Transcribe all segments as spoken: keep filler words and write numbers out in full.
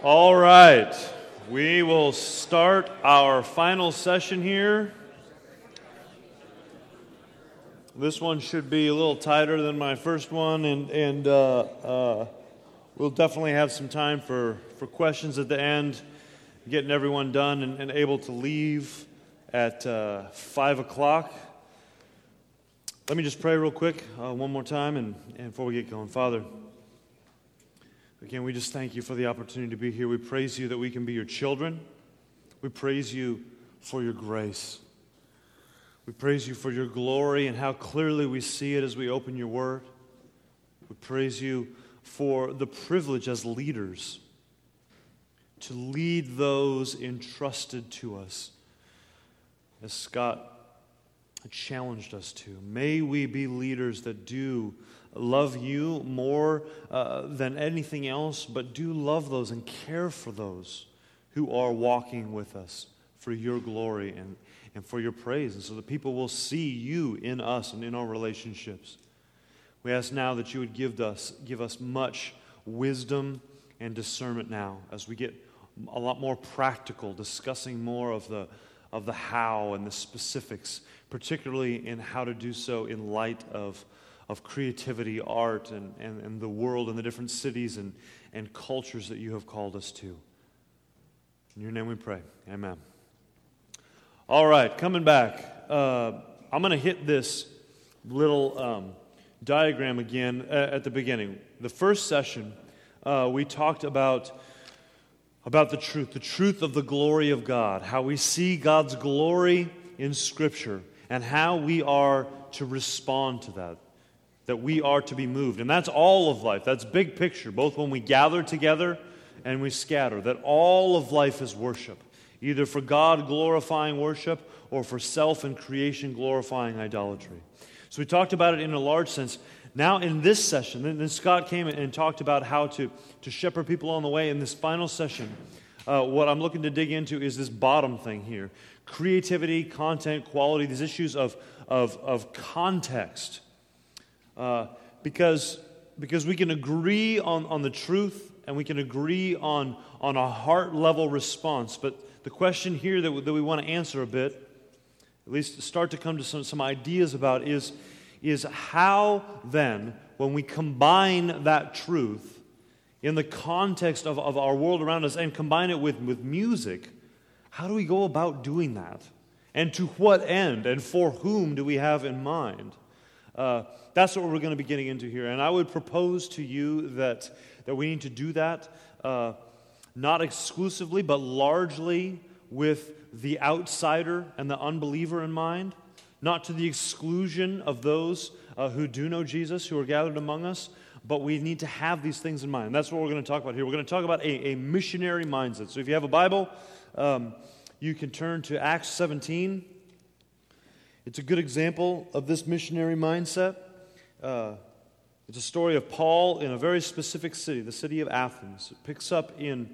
All right, we will start our final session here. This one should be a little tighter than my first one, and and uh, uh, we'll definitely have some time for, for questions at the end, getting everyone done and, and able to leave at uh, five o'clock. Let me just pray real quick uh, one more time and, and before we get going. Father, again, we just thank you for the opportunity to be here. We praise you that we can be your children. We praise you for your grace. We praise you for your glory and how clearly we see it as we open your word. We praise you for the privilege as leaders to lead those entrusted to us, as Scott challenged us to. May we be leaders that do love you more uh, than anything else, but do love those and care for those who are walking with us for your glory and, and for your praise, and so that people will see you in us and in our relationships. We ask now that you would give us, give us much wisdom and discernment now as we get a lot more practical, discussing more of the of the how and the specifics, particularly in how to do so in light of, of creativity, art, and, and, and the world and the different cities and, and cultures that you have called us to. In your name we pray. Amen. All right, coming back. Uh, I'm going to hit this little um, diagram again at the beginning. The first session, uh, we talked about about the truth, the truth of the glory of God, how we see God's glory in Scripture, and how we are to respond to that, that we are to be moved. And that's all of life. That's big picture, both when we gather together and we scatter, that all of life is worship, either for God-glorifying worship or for self and creation-glorifying idolatry. So we talked about it in a large sense. Now in this session, then, then Scott came and talked about how to, to shepherd people on the way. In this final session, uh, what I'm looking to dig into is this bottom thing here. Creativity, content, quality, these issues of, of, of context. Uh, because, because we can agree on, on the truth and we can agree on, on a heart-level response. But the question here that we, that we want to answer a bit, at least start to come to some, some ideas about, is is how then, when we combine that truth in the context of, of our world around us and combine it with, with music, how do we go about doing that? And to what end and for whom do we have in mind? Uh, that's what we're going to be getting into here. And I would propose to you that, that we need to do that uh, not exclusively, but largely with the outsider and the unbeliever in mind. Not to the exclusion of those uh, who do know Jesus, who are gathered among us, but we need to have these things in mind. That's what we're going to talk about here. We're going to talk about a, a missionary mindset. So if you have a Bible, um, you can turn to Acts seventeen. It's a good example of this missionary mindset. Uh, it's a story of Paul in a very specific city, the city of Athens. It picks up in,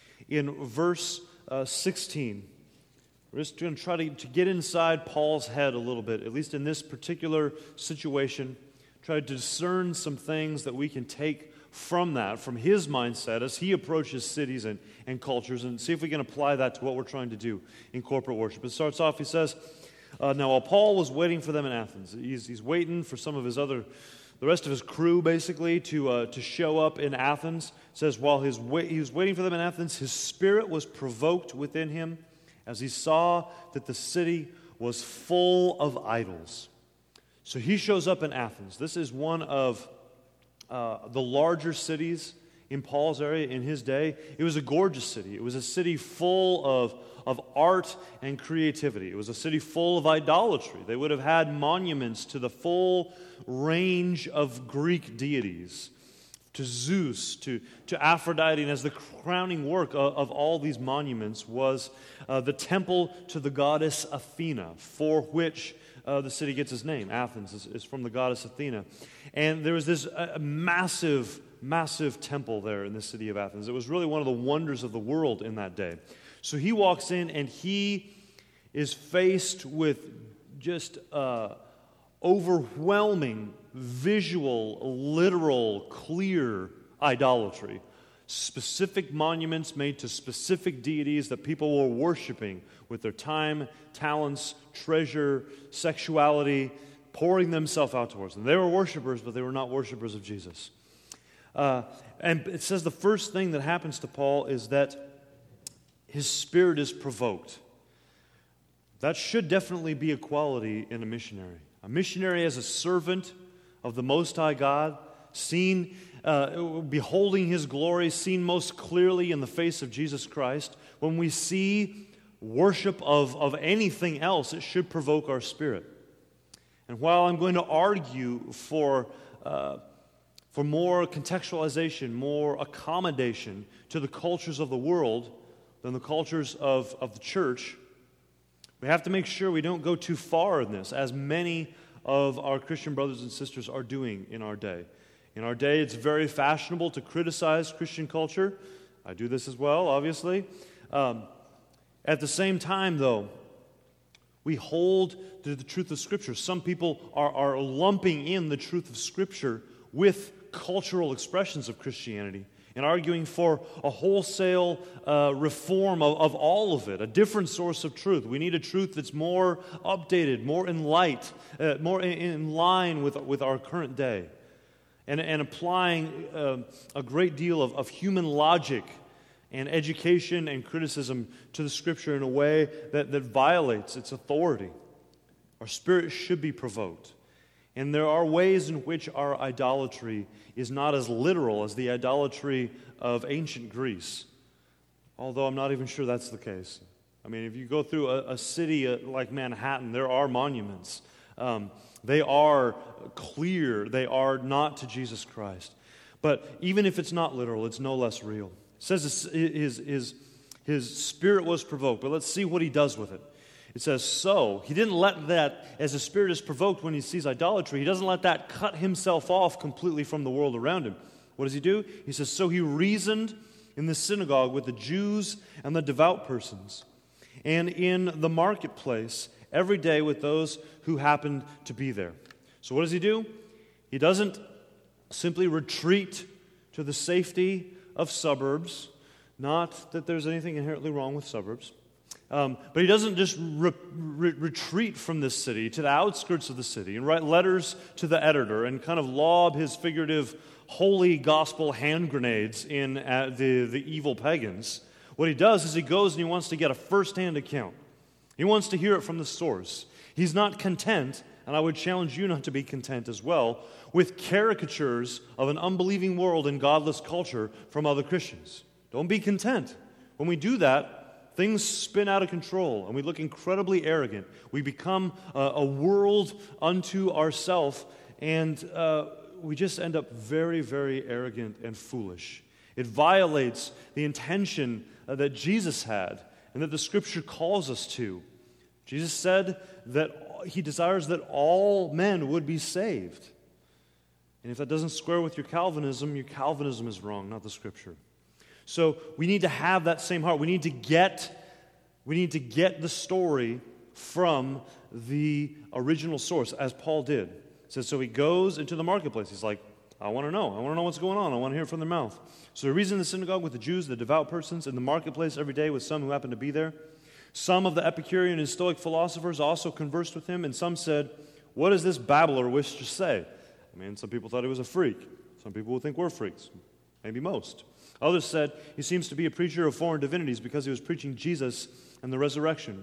in verse uh, sixteen. We're just going to try to, to get inside Paul's head a little bit, at least in this particular situation, try to discern some things that we can take from that, from his mindset as he approaches cities and, and cultures, and see if we can apply that to what we're trying to do in corporate worship. It starts off, he says, uh, now while Paul was waiting for them in Athens, he's, he's waiting for some of his other, the rest of his crew basically to, uh, to show up in Athens. It says, while his wa- he was waiting for them in Athens, his spirit was provoked within him, as he saw that the city was full of idols. So he shows up in Athens. This is one of uh, the larger cities in Paul's area in his day. It was a gorgeous city. It was a city full of, of art and creativity. It was a city full of idolatry. They would have had monuments to the full range of Greek deities, to Zeus, to, to Aphrodite, and as the crowning work of, of all these monuments was uh, the temple to the goddess Athena, for which uh, the city gets its name. Athens is, is from the goddess Athena. And there was this uh, massive, massive temple there in the city of Athens. It was really one of the wonders of the world in that day. So he walks in and he is faced with just uh, overwhelming visual, literal, clear idolatry. specific monuments made to specific deities that people were worshiping with their time, talents, treasure, sexuality, pouring themselves out towards them. They were worshipers, but they were not worshipers of Jesus. Uh, and it says the first thing that happens to Paul is that his spirit is provoked. That should definitely be a quality in a missionary. A missionary as a servant of the Most High God, seen, uh, beholding His glory, seen most clearly in the face of Jesus Christ. When we see worship of, of anything else, it should provoke our spirit. And while I'm going to argue for, uh, for more contextualization, more accommodation to the cultures of the world than the cultures of, of the church, we have to make sure we don't go too far in this, as many of our Christian brothers and sisters are doing in our day. In our day, it's very fashionable to criticize Christian culture. I do this as well, obviously. Um, at the same time, though, we hold to the truth of Scripture. Some people are, are lumping in the truth of Scripture with cultural expressions of Christianity and arguing for a wholesale uh, reform of, of all of it, a different source of truth. We need a truth that's more updated, more in light, uh, more in, in line with, with our current day, and, and applying uh, a great deal of, of human logic and education and criticism to the Scripture in a way that, that violates its authority. Our spirit should be provoked. And there are ways in which our idolatry is not as literal as the idolatry of ancient Greece, although I'm not even sure that's the case. I mean, if you go through a, a city like Manhattan, there are monuments. Um, they are clear. They are not to Jesus Christ. But even if it's not literal, it's no less real. It says his, his, his, his spirit was provoked, but let's see what he does with it. It says, so, he didn't let that, as the spirit is provoked when he sees idolatry, he doesn't let that cut himself off completely from the world around him. What does he do? He says, so he reasoned in the synagogue with the Jews and the devout persons, and in the marketplace every day with those who happened to be there. So what does he do? He doesn't simply retreat to the safety of suburbs, not that there's anything inherently wrong with suburbs. Um, but he doesn't just re- re- retreat from this city to the outskirts of the city and write letters to the editor and kind of lob his figurative holy gospel hand grenades in at the, the evil pagans. What he does is he goes and he wants to get a first-hand account. He wants to hear it from the source. He's not content, and I would challenge you not to be content as well, with caricatures of an unbelieving world and godless culture from other Christians. Don't be content. When we do that, things spin out of control, and we look incredibly arrogant. We become a, a world unto ourselves, and uh, we just end up very, very arrogant and foolish. It violates the intention uh, that Jesus had and that the Scripture calls us to. Jesus said that He desires that all men would be saved. And if that doesn't square with your Calvinism, your Calvinism is wrong, not the Scripture. So we need to have that same heart. We need to get, we need to get the story from the original source, as Paul did. It says, so he goes into the marketplace. He's like, I want to know. I want to know what's going on. I want to hear it from their mouth. So he reasoned in the synagogue with the Jews, the devout persons, in the marketplace every day with some who happened to be there. Some of the Epicurean and Stoic philosophers also conversed with him, and some said, what does this babbler wish to say? I mean, some people thought he was a freak. Some people would think we're freaks. Maybe most. Others said he seems to be a preacher of foreign divinities because he was preaching Jesus and the resurrection.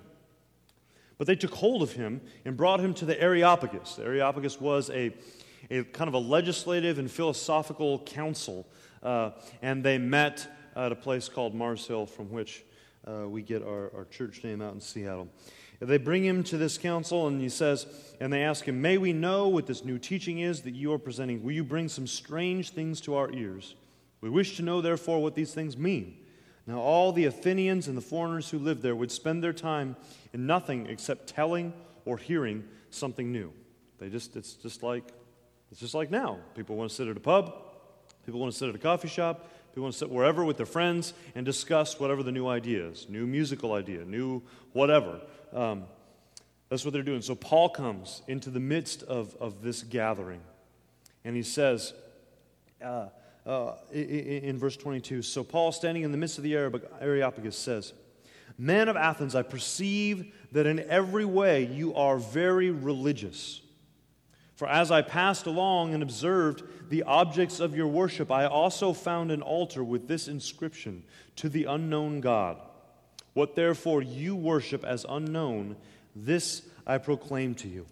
But they took hold of him and brought him to the Areopagus. The Areopagus was a, a kind of a legislative and philosophical council, uh, and they met at a place called Mars Hill, from which uh, we get our, our church name out in Seattle. They bring him to this council, and he says, and they ask him, may we know what this new teaching is that you are presenting? Will you bring some strange things to our ears? We wish to know, therefore, what these things mean. Now all the Athenians and the foreigners who lived there would spend their time in nothing except telling or hearing something new. They just it's just like it's just like now. People want to sit at a pub, people want to sit at a coffee shop, people want to sit wherever with their friends and discuss whatever the new idea is, new musical idea, new whatever. Um, that's what they're doing. So Paul comes into the midst of, of this gathering, and he says, uh, uh, in, in verse twenty-two. So Paul, standing in the midst of the Areopagus, says, "Men of Athens, I perceive that in every way you are very religious. For as I passed along and observed the objects of your worship, I also found an altar with this inscription, 'To the unknown God.' What therefore you worship as unknown, this I proclaim to you."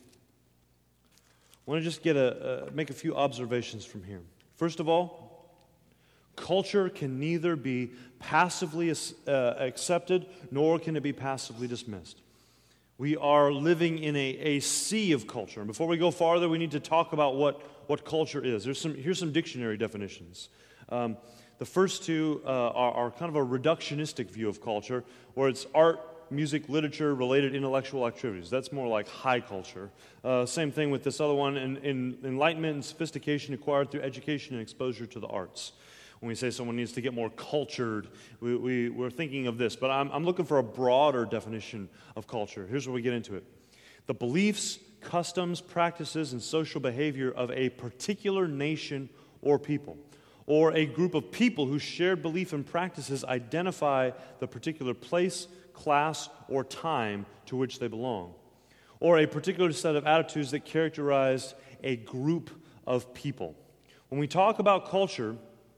I want to just get a, uh, make a few observations from here. First of all, culture can neither be passively uh, accepted nor can it be passively dismissed. We are living in a, a sea of culture. And before we go farther, we need to talk about what, what culture is. There's some, here's some dictionary definitions. Um, the first two uh, are, are kind of a reductionistic view of culture, where it's art, music, literature, related intellectual activities. That's more like high culture. Uh, same thing with this other one, in, in enlightenment and sophistication acquired through education and exposure to the arts. When we say someone needs to get more cultured, we, we, we're thinking of this. But I'm, I'm looking for a broader definition of culture. Here's where we get into it. The beliefs, customs, practices, and social behavior of a particular nation or people, or a group of people whose shared belief and practices identify the particular place, class, or time to which they belong, or a particular set of attitudes that characterize a group of people. When we talk about culture,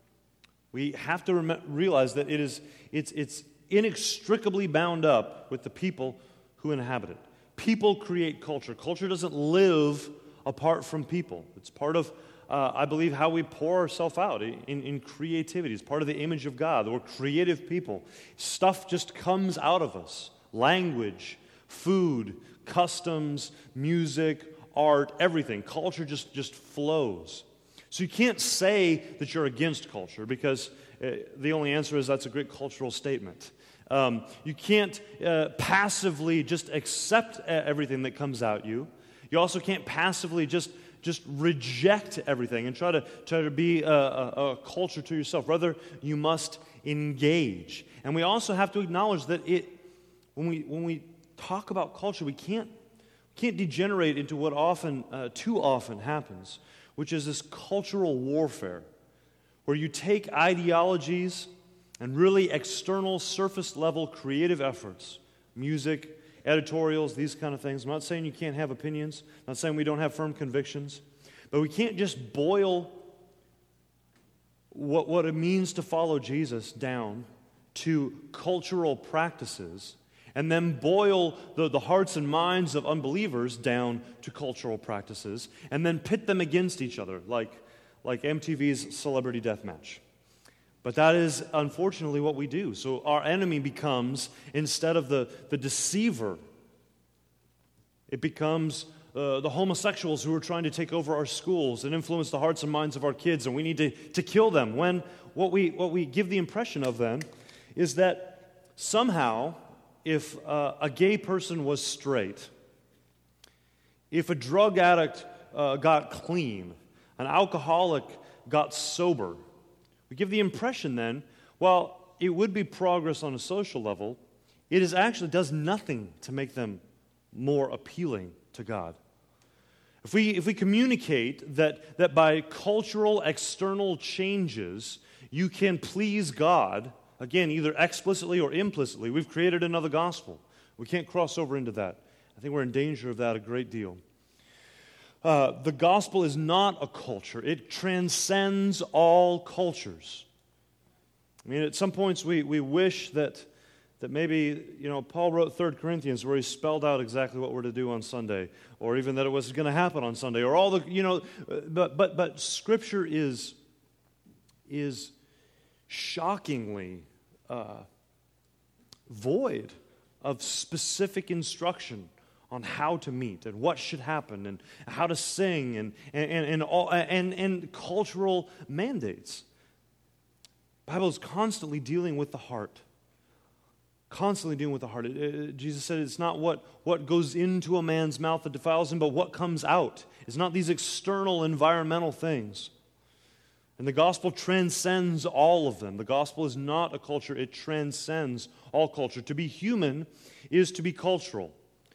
we have to rem- realize that it is it's, it's inextricably bound up with the people who inhabit it. People create culture. Culture doesn't live apart from people. It's part of, uh, I believe, how we pour ourselves out in, in creativity. It's part of the image of God. We're creative people. Stuff just comes out of us. Language, food, customs, music, art, everything. Culture just, just flows. So you can't say that you're against culture, because uh, the only answer is that's a great cultural statement. Um, you can't uh, passively just accept everything that comes at you. You also can't passively just, just reject everything and try to, try to be a, a, a culture to yourself. Rather, you must engage. And we also have to acknowledge that it, when we, when we talk about culture, we can't, we can't degenerate into what often, uh, too often happens, which is this cultural warfare, where you take ideologies and really external, surface-level creative efforts, music, editorials, these kind of things. I'm not saying you can't have opinions, I'm not saying we don't have firm convictions, but we can't just boil what, what it means to follow Jesus down to cultural practices, and then boil the, the hearts and minds of unbelievers down to cultural practices, and then pit them against each other, like, like M T V's Celebrity Deathmatch. But that is unfortunately what we do. So our enemy becomes, instead of the, the deceiver, it becomes uh, the homosexuals who are trying to take over our schools and influence the hearts and minds of our kids, and we need to, to kill them. When what we, what we give the impression of them is that somehow, if uh, a gay person was straight, if a drug addict uh, got clean, an alcoholic got sober, we give the impression then, while it would be progress on a social level, it is actually does nothing to make them more appealing to God. If we, if we communicate that, that by cultural external changes you can please God, again, either explicitly or implicitly, we've created another gospel. We can't cross over into that. I think we're in danger of that a great deal. Uh, the gospel is not a culture. It transcends all cultures. I mean, at some points we, we wish that, that maybe, you know, Paul wrote Third Corinthians where he spelled out exactly what we're to do on Sunday, or even that it was going to happen on Sunday, or all the, you know, but but but Scripture is, is shockingly uh, void of specific instruction on how to meet and what should happen and how to sing and and and all, and, and cultural mandates. The Bible is constantly dealing with the heart. Constantly dealing with the heart. It, it, Jesus said it's not what, what goes into a man's mouth that defiles him, but what comes out. It's not these external environmental things. And the gospel transcends all of them. The gospel is not a culture. It transcends all culture. To be human is to be cultural.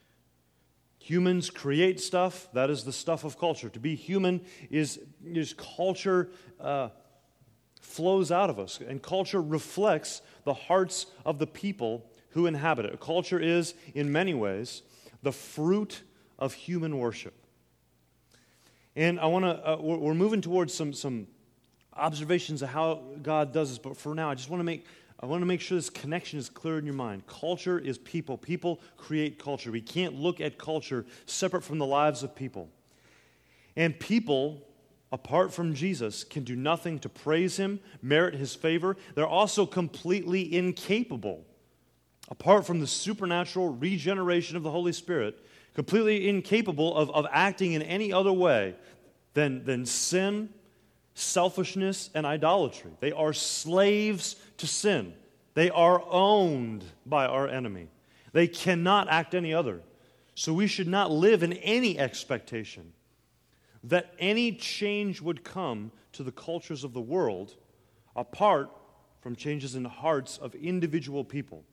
Humans create stuff. That is the stuff of culture. To be human is, is culture uh, flows out of us, and culture reflects the hearts of the people who inhabit it. Culture is, in many ways, the fruit of human worship. And I want to, uh, we're, we're moving towards some, some observations of how God does this, but for now, I just want to make, I want to make sure this connection is clear in your mind. Culture is people. People create culture. We can't look at culture separate from the lives of people. And people, apart from Jesus, can do nothing to praise him, merit his favor. They're also completely incapable, apart from the supernatural regeneration of the Holy Spirit, completely incapable of, of acting in any other way than, than sin, selfishness, and idolatry. They are slaves to sin. They are owned by our enemy. They cannot act any other. So we should not live in any expectation that any change would come to the cultures of the world apart from changes in the hearts of individual people.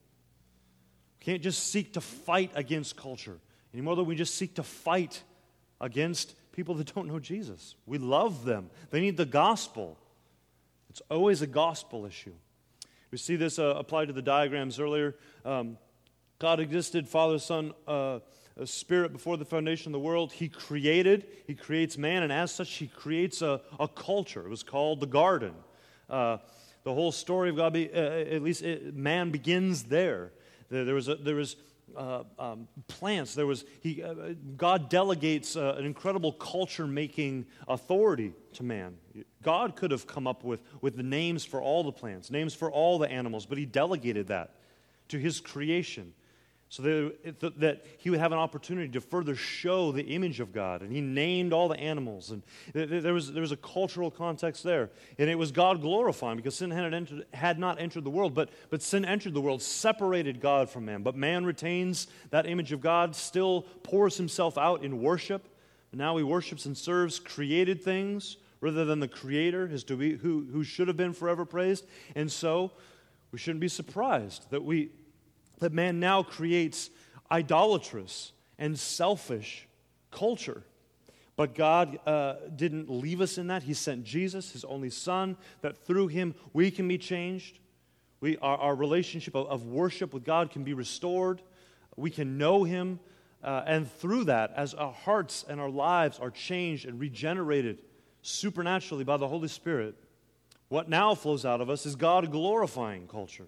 We can't just seek to fight against culture any more than we just seek to fight against people that don't know Jesus. We love them. They need the gospel. It's always a gospel issue. We see this uh, applied to the diagrams earlier. Um, God existed, Father, Son, uh, a Spirit before the foundation of the world. He created, He creates man, and as such, He creates a, a culture. It was called the garden. Uh, the whole story of God, be, uh, at least it, man begins there. There, there was, a, there was uh, um, plants. There was he. Uh, God delegates uh, an incredible culture-making authority to man. God could have come up with, with the names for all the plants, names for all the animals, but He delegated that to His creation, so that, that he would have an opportunity to further show the image of God. And he named all the animals. And there was, there was a cultural context there. And it was God glorifying because sin had, entered, had not entered the world. But, but sin entered the world, separated God from man. But man retains that image of God, still pours himself out in worship. And now he worships and serves created things rather than the Creator, his to be, who, who should have been forever praised. And so we shouldn't be surprised that we... that man now creates idolatrous and selfish culture. But God uh, didn't leave us in that. He sent Jesus, His only Son, that through Him we can be changed. We, our, our relationship of, of worship with God can be restored. We can know Him. Uh, and through that, as our hearts and our lives are changed and regenerated supernaturally by the Holy Spirit, what now flows out of us is God-glorifying culture.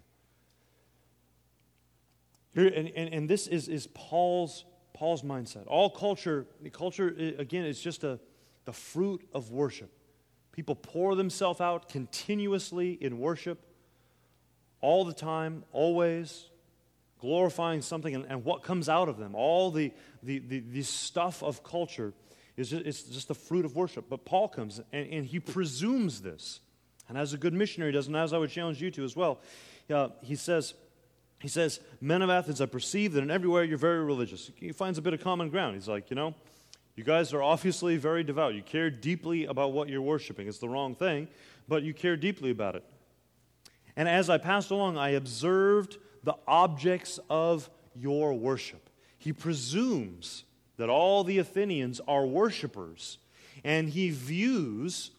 Here, and, and, and this is, is Paul's Paul's mindset. All culture, culture again, is just a, the fruit of worship. People pour themselves out continuously in worship, all the time, always, glorifying something, and, and what comes out of them, all the, the, the, the stuff of culture, is just, it's just the fruit of worship. But Paul comes, and, and he presumes this. And as a good missionary does, and as I would challenge you to as well, uh, he says... He says, men of Athens, I perceive that in every way you're very religious. He finds a bit of common ground. He's like, you know, you guys are obviously very devout. You care deeply about what you're worshiping. It's the wrong thing, but you care deeply about it. And as I passed along, I observed the objects of your worship. He presumes that all the Athenians are worshipers, and he views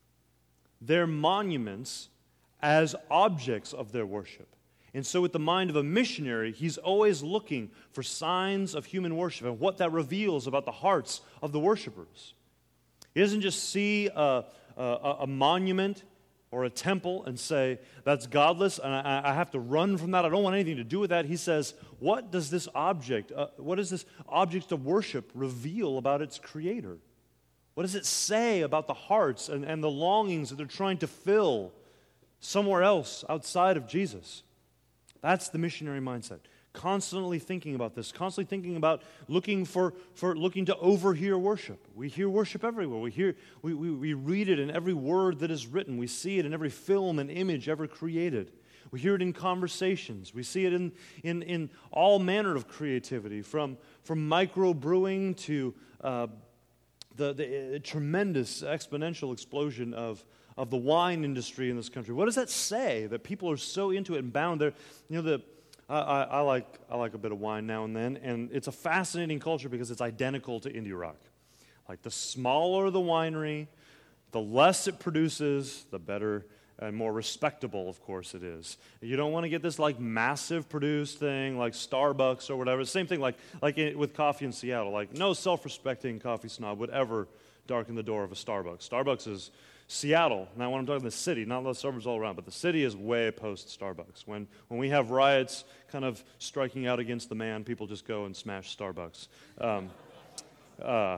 their monuments as objects of their worship. And so with the mind of a missionary, he's always looking for signs of human worship and what that reveals about the hearts of the worshipers. He doesn't just see a, a, a monument or a temple and say, that's godless, and I, I have to run from that. I don't want anything to do with that. He says, what does this object, uh, what does this object of worship reveal about its creator? What does it say about the hearts and, and the longings that they're trying to fill somewhere else outside of Jesus? That's the missionary mindset. Constantly thinking about this, constantly thinking about looking for, for looking to overhear worship. We hear worship everywhere. We hear we, we, we read it in every word that is written. We see it in every film and image ever created. We hear it in conversations. We see it in in, in all manner of creativity, from, from micro-brewing to uh, the, the uh, tremendous exponential explosion of of the wine industry in this country. What does that say that people are so into it and bound there? You know, the I, I, I like I like a bit of wine now and then, and it's a fascinating culture because it's identical to indie rock. Like the smaller the winery, the less it produces, the better and more respectable, of course it is. You don't want to get this like massive produced thing like Starbucks or whatever. Same thing like, like it, with coffee in Seattle. Like no self-respecting coffee snob would ever darken the door of a Starbucks. Starbucks is Seattle. Now when I'm talking the city, not the suburbs all around, but the city is way post Starbucks. When, when we have riots kind of striking out against the man, people just go and smash Starbucks. Um, uh,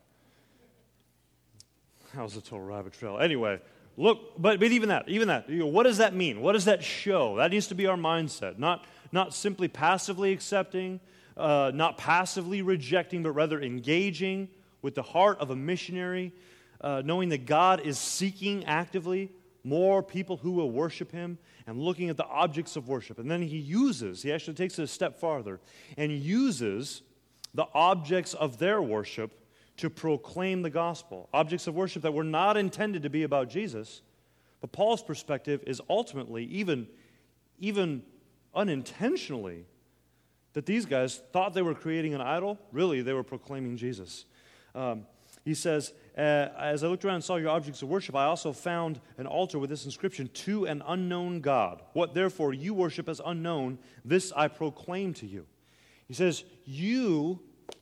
that was a total rabbit trail. Anyway, look, but, but even that, even that, you know, what does that mean? What does that show? That needs to be our mindset. Not, not simply passively accepting, uh, not passively rejecting, but rather engaging with the heart of a missionary, uh, knowing that God is seeking actively more people who will worship Him and looking at the objects of worship. And then He uses, He actually takes it a step farther and uses the objects of their worship to proclaim the gospel. Objects of worship that were not intended to be about Jesus, but Paul's perspective is ultimately, even, even unintentionally, that these guys thought they were creating an idol. Really, they were proclaiming Jesus. Um, he says, uh, as I looked around and saw your objects of worship, I also found an altar with this inscription, to an unknown God. What therefore you worship as unknown, this I proclaim to you. He says, you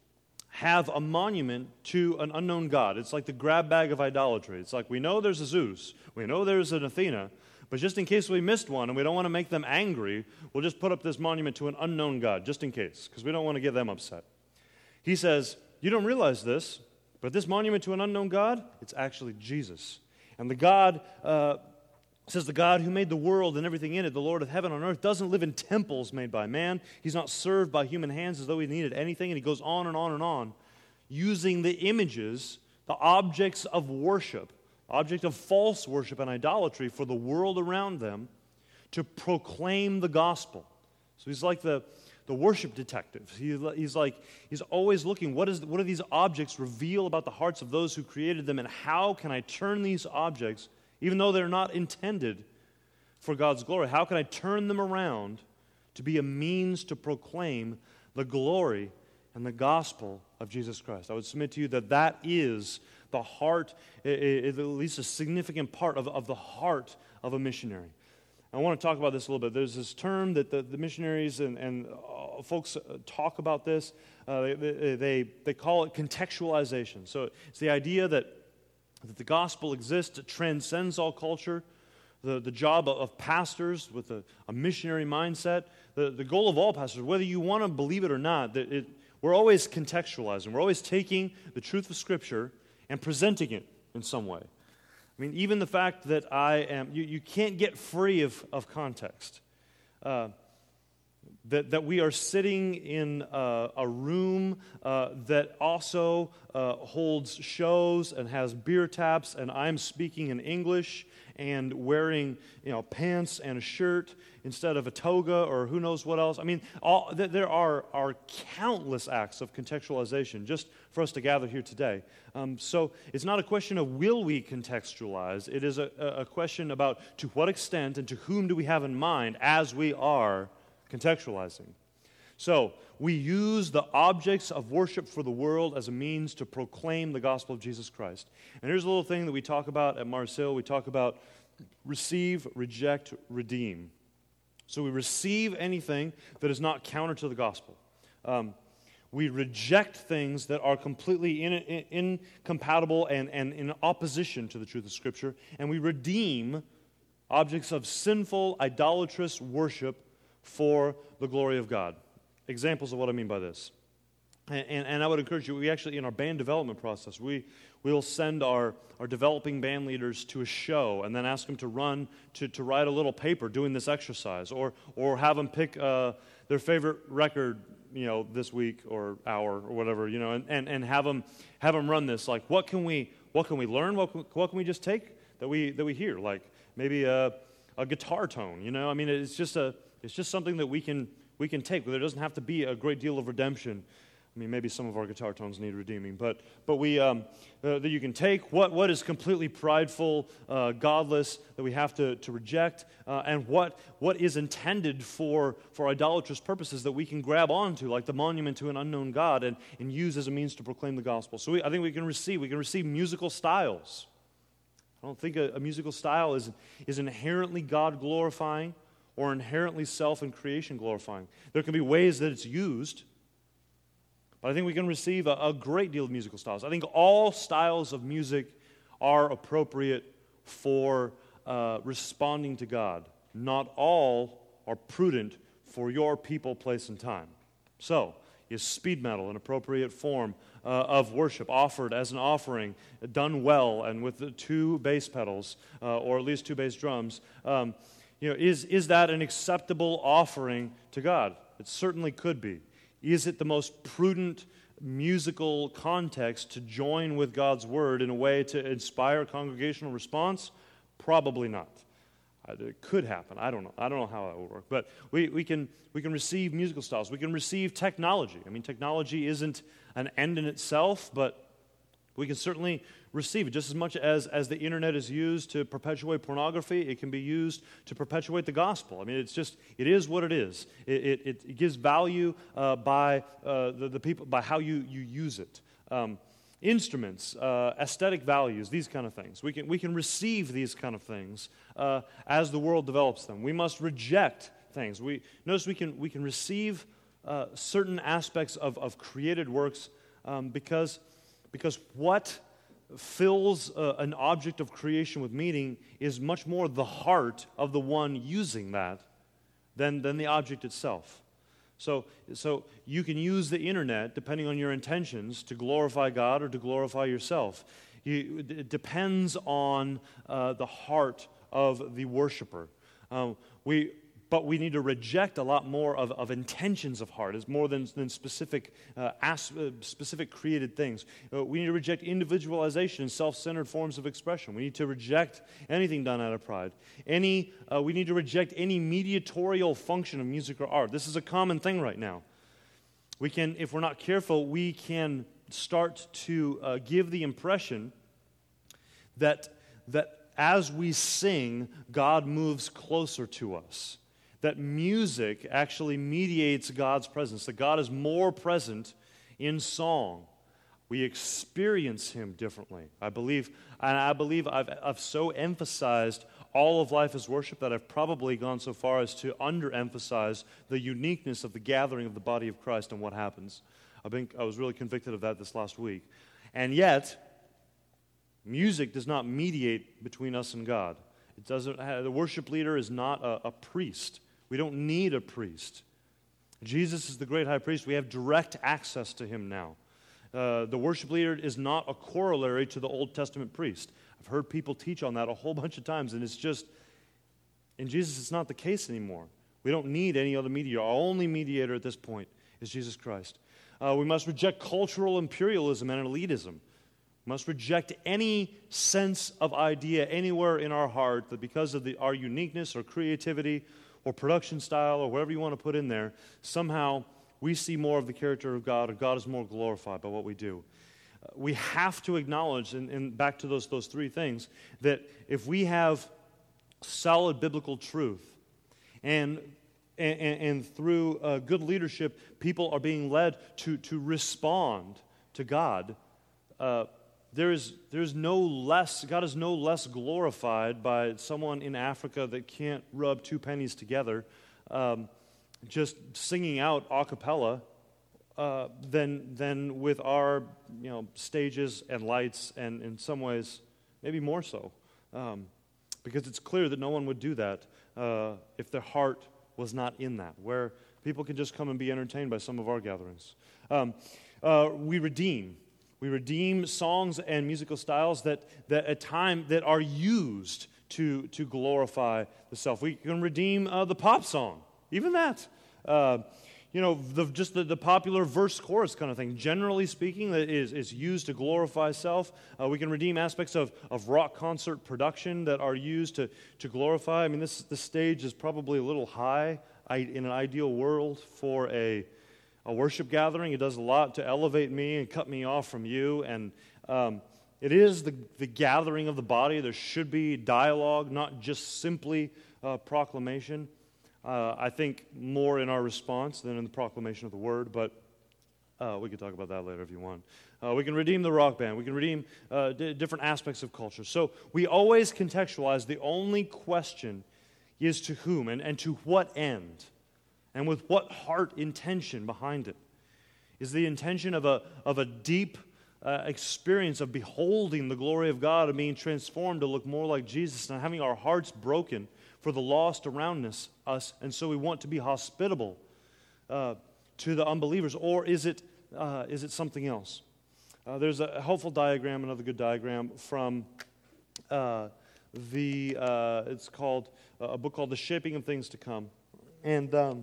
have a monument to an unknown God. It's like the grab bag of idolatry. It's like we know there's a Zeus, we know there's an Athena, but just in case we missed one and we don't want to make them angry, we'll just put up this monument to an unknown God, just in case, because we don't want to get them upset. He says, you don't realize this, but this monument to an unknown God, it's actually Jesus. And the God, uh, says the God who made the world and everything in it, the Lord of heaven and earth, doesn't live in temples made by man. He's not served by human hands as though He needed anything. And he goes on and on and on, using the images, the objects of worship, object of false worship and idolatry for the world around them to proclaim the gospel. So he's like the, the worship detective. He, he's like, he's always looking, what, is, what do these objects reveal about the hearts of those who created them, and how can I turn these objects, even though they're not intended for God's glory, how can I turn them around to be a means to proclaim the glory and the gospel of Jesus Christ? I would submit to you that that is the heart, at least a significant part of, of the heart of a missionary. I want to talk about this a little bit. There's this term that the, the missionaries and, and uh, folks talk about this. Uh, they, they, they call it contextualization. So it's the idea that, that the gospel exists, it transcends all culture. The, the job of pastors with a, a missionary mindset, the, the goal of all pastors, whether you want to believe it or not, that it, we're always contextualizing. We're always taking the truth of Scripture and presenting it in some way. I mean, even the fact that I am, you, you can't get free of, of context. Uh, that, that we are sitting in a, a room uh, that also uh, holds shows and has beer taps, and I'm speaking in English and wearing, you know, pants and a shirt instead of a toga or who knows what else. I mean, all, th- there are, are countless acts of contextualization just for us to gather here today. Um, so it's not a question of will we contextualize. It is a, a question about to what extent and to whom do we have in mind as we are contextualizing. So we use the objects of worship for the world as a means to proclaim the gospel of Jesus Christ. And here's a little thing that we talk about at Mars Hill. We talk about receive, reject, redeem. So we receive anything that is not counter to the gospel. Um, we reject things that are completely in, in, incompatible and, and in opposition to the truth of Scripture. And we redeem objects of sinful, idolatrous worship for the glory of God. Examples of what I mean by this. And, and, and I would encourage you, we actually, in our band development process, we will send our, our developing band leaders to a show and then ask them to run, to, to write a little paper doing this exercise, or or have them pick uh, their favorite record, you know, this week or hour or whatever, you know, and, and, and have them have them run this. Like, what can we what can we learn? What can, what can we just take that we that we hear? Like maybe a, a guitar tone, you know? I mean, it's just a it's just something that we can we can take. There doesn't have to be a great deal of redemption. I mean, maybe some of our guitar tones need redeeming, but but we um, uh, that you can take what what is completely prideful, uh, godless, that we have to to reject, uh, and what what is intended for for idolatrous purposes that we can grab onto, like the monument to an unknown God, and and use as a means to proclaim the gospel. So we, I think we can receive we can receive musical styles. I don't think a, a musical style is, is inherently God-glorifying or inherently self and creation glorifying. There can be ways that it's used, but I think we can receive a, a great deal of musical styles. I think all styles of music are appropriate for uh, responding to God. Not all are prudent for your people, place, and time. So, is speed metal an appropriate form uh, of worship, offered as an offering, done well, and with the two bass pedals, uh, or at least two bass drums? Um, you know, is, is that an acceptable offering to God? It certainly could be. Is it the most prudent musical context to join with God's Word in a way to inspire congregational response? Probably not. It could happen. I don't know. I don't know how that will work. But we, we can we can receive musical styles. We can receive technology. I mean, technology isn't an end in itself, but we can certainly receive it. Just as much as, as the internet is used to perpetuate pornography, it can be used to perpetuate the gospel. I mean, it's just, it is what it is. It, it, it gives value uh, by uh, the, the people, by how you, you use it. Um, Instruments, uh, aesthetic values, these kind of things. We can we can receive these kind of things uh, as the world develops them. We must reject things. We notice we can we can receive uh, certain aspects of, of created works um, because because what fills uh, an object of creation with meaning is much more the heart of the one using that than than the object itself. So, so you can use the internet, depending on your intentions, to glorify God or to glorify yourself. You, it depends on uh, the heart of the worshiper. Um, we, but we need to reject a lot more of, of intentions of heart, as more than, than specific, uh, as, uh, specific created things. Uh, we need to reject individualization and self-centered forms of expression. We need to reject anything done out of pride. Any, uh, we need to reject any mediatorial function of music or art. This is a common thing right now. We can, if we're not careful, we can start to uh, give the impression that that as we sing, God moves closer to us. That music actually mediates God's presence, that God is more present in song. We experience Him differently. I believe, and I believe I've, I've so emphasized all of life as worship that I've probably gone so far as to underemphasize the uniqueness of the gathering of the body of Christ and what happens. I've been, I was really convicted of that this last week. And yet, music does not mediate between us and God. It doesn't have, the worship leader is not a, a priest. We don't need a priest. Jesus is the great high priest. We have direct access to Him now. Uh, the worship leader is not a corollary to the Old Testament priest. I've heard people teach on that a whole bunch of times, and it's just, in Jesus, it's not the case anymore. We don't need any other mediator. Our only mediator at this point is Jesus Christ. Uh, we must reject cultural imperialism and elitism. We must reject any sense of idea anywhere in our heart that because of the, our uniqueness or creativity or production style or whatever you want to put in there, somehow we see more of the character of God, or God is more glorified by what we do. Uh, we have to acknowledge, and, and back to those, those three things, that if we have solid biblical truth, and, and, and through uh, good leadership, people are being led to, to respond to God, uh, There is, there is no less, God is no less glorified by someone in Africa that can't rub two pennies together, um, just singing out a cappella, uh, than, than with our, you know, stages and lights, and in some ways, maybe more so. Um, because it's clear that no one would do that uh, if their heart was not in that, where people can just come and be entertained by some of our gatherings. Um, uh, we redeem. We redeem songs and musical styles that, that at time that are used to, to glorify the self. We can redeem uh, the pop song, even that. Uh, you know, the, just the, the popular verse chorus kind of thing. Generally speaking, that is, is used to glorify self. Uh, we can redeem aspects of, of rock concert production that are used to, to glorify. I mean, this, this stage is probably a little high I, in an ideal world for a A worship gathering. It does a lot to elevate me and cut me off from you. And um, it is the, the gathering of the body. There should be dialogue, not just simply uh, proclamation. Uh, I think more in our response than in the proclamation of the word. But Uh, we could talk about that later if you want. Uh, we can redeem the rock band. We can redeem uh, d- different aspects of culture. So we always contextualize. The only question is to whom and, and to what end and with what heart intention behind it. Is the intention of a, of a deep uh, experience of beholding the glory of God and being transformed to look more like Jesus and having our hearts broken for the lost around us, us and so we want to be hospitable uh, to the unbelievers, or is it uh, is it something else? Uh, there's a helpful diagram, another good diagram from uh, the uh, it's called uh, a book called The Shaping of Things to Come, and um,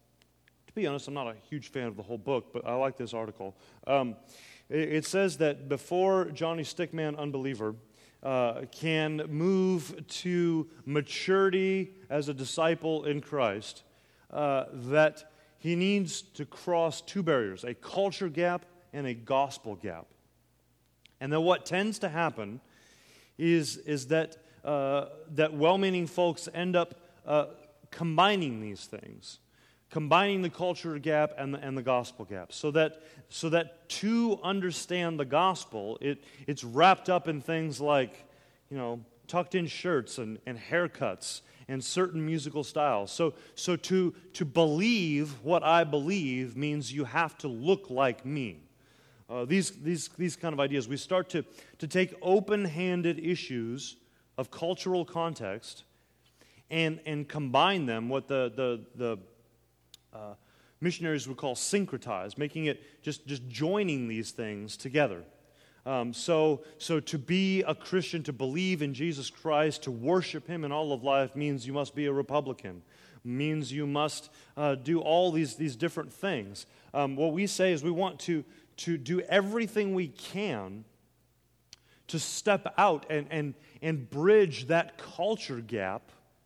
to be honest, I'm not a huge fan of the whole book, but I like this article. Um, it, it says that before Johnny Stickman Unbeliever uh, can move to maturity as a disciple in Christ, uh, that he needs to cross two barriers, a culture gap and a gospel gap. And then what tends to happen is, is that, uh, that well-meaning folks end up uh, combining these things, combining the culture gap and the, and the gospel gap, so that, so that to understand the gospel, it, it's wrapped up in things like, you know, tucked-in shirts and, and haircuts and certain musical styles. So, so to, to believe what I believe means you have to look like me. Uh, these, these, these kind of ideas. We start to, to take open-handed issues of cultural context and, and combine them, what the, the, the uh, missionaries would call syncretize, making it just, just joining these things together. Um, so, so to be a Christian, to believe in Jesus Christ, to worship Him in all of life means you must be a Republican, means you must uh, do all these, these different things. Um, what we say is we want to, to do everything we can to step out and, and, and bridge that culture gap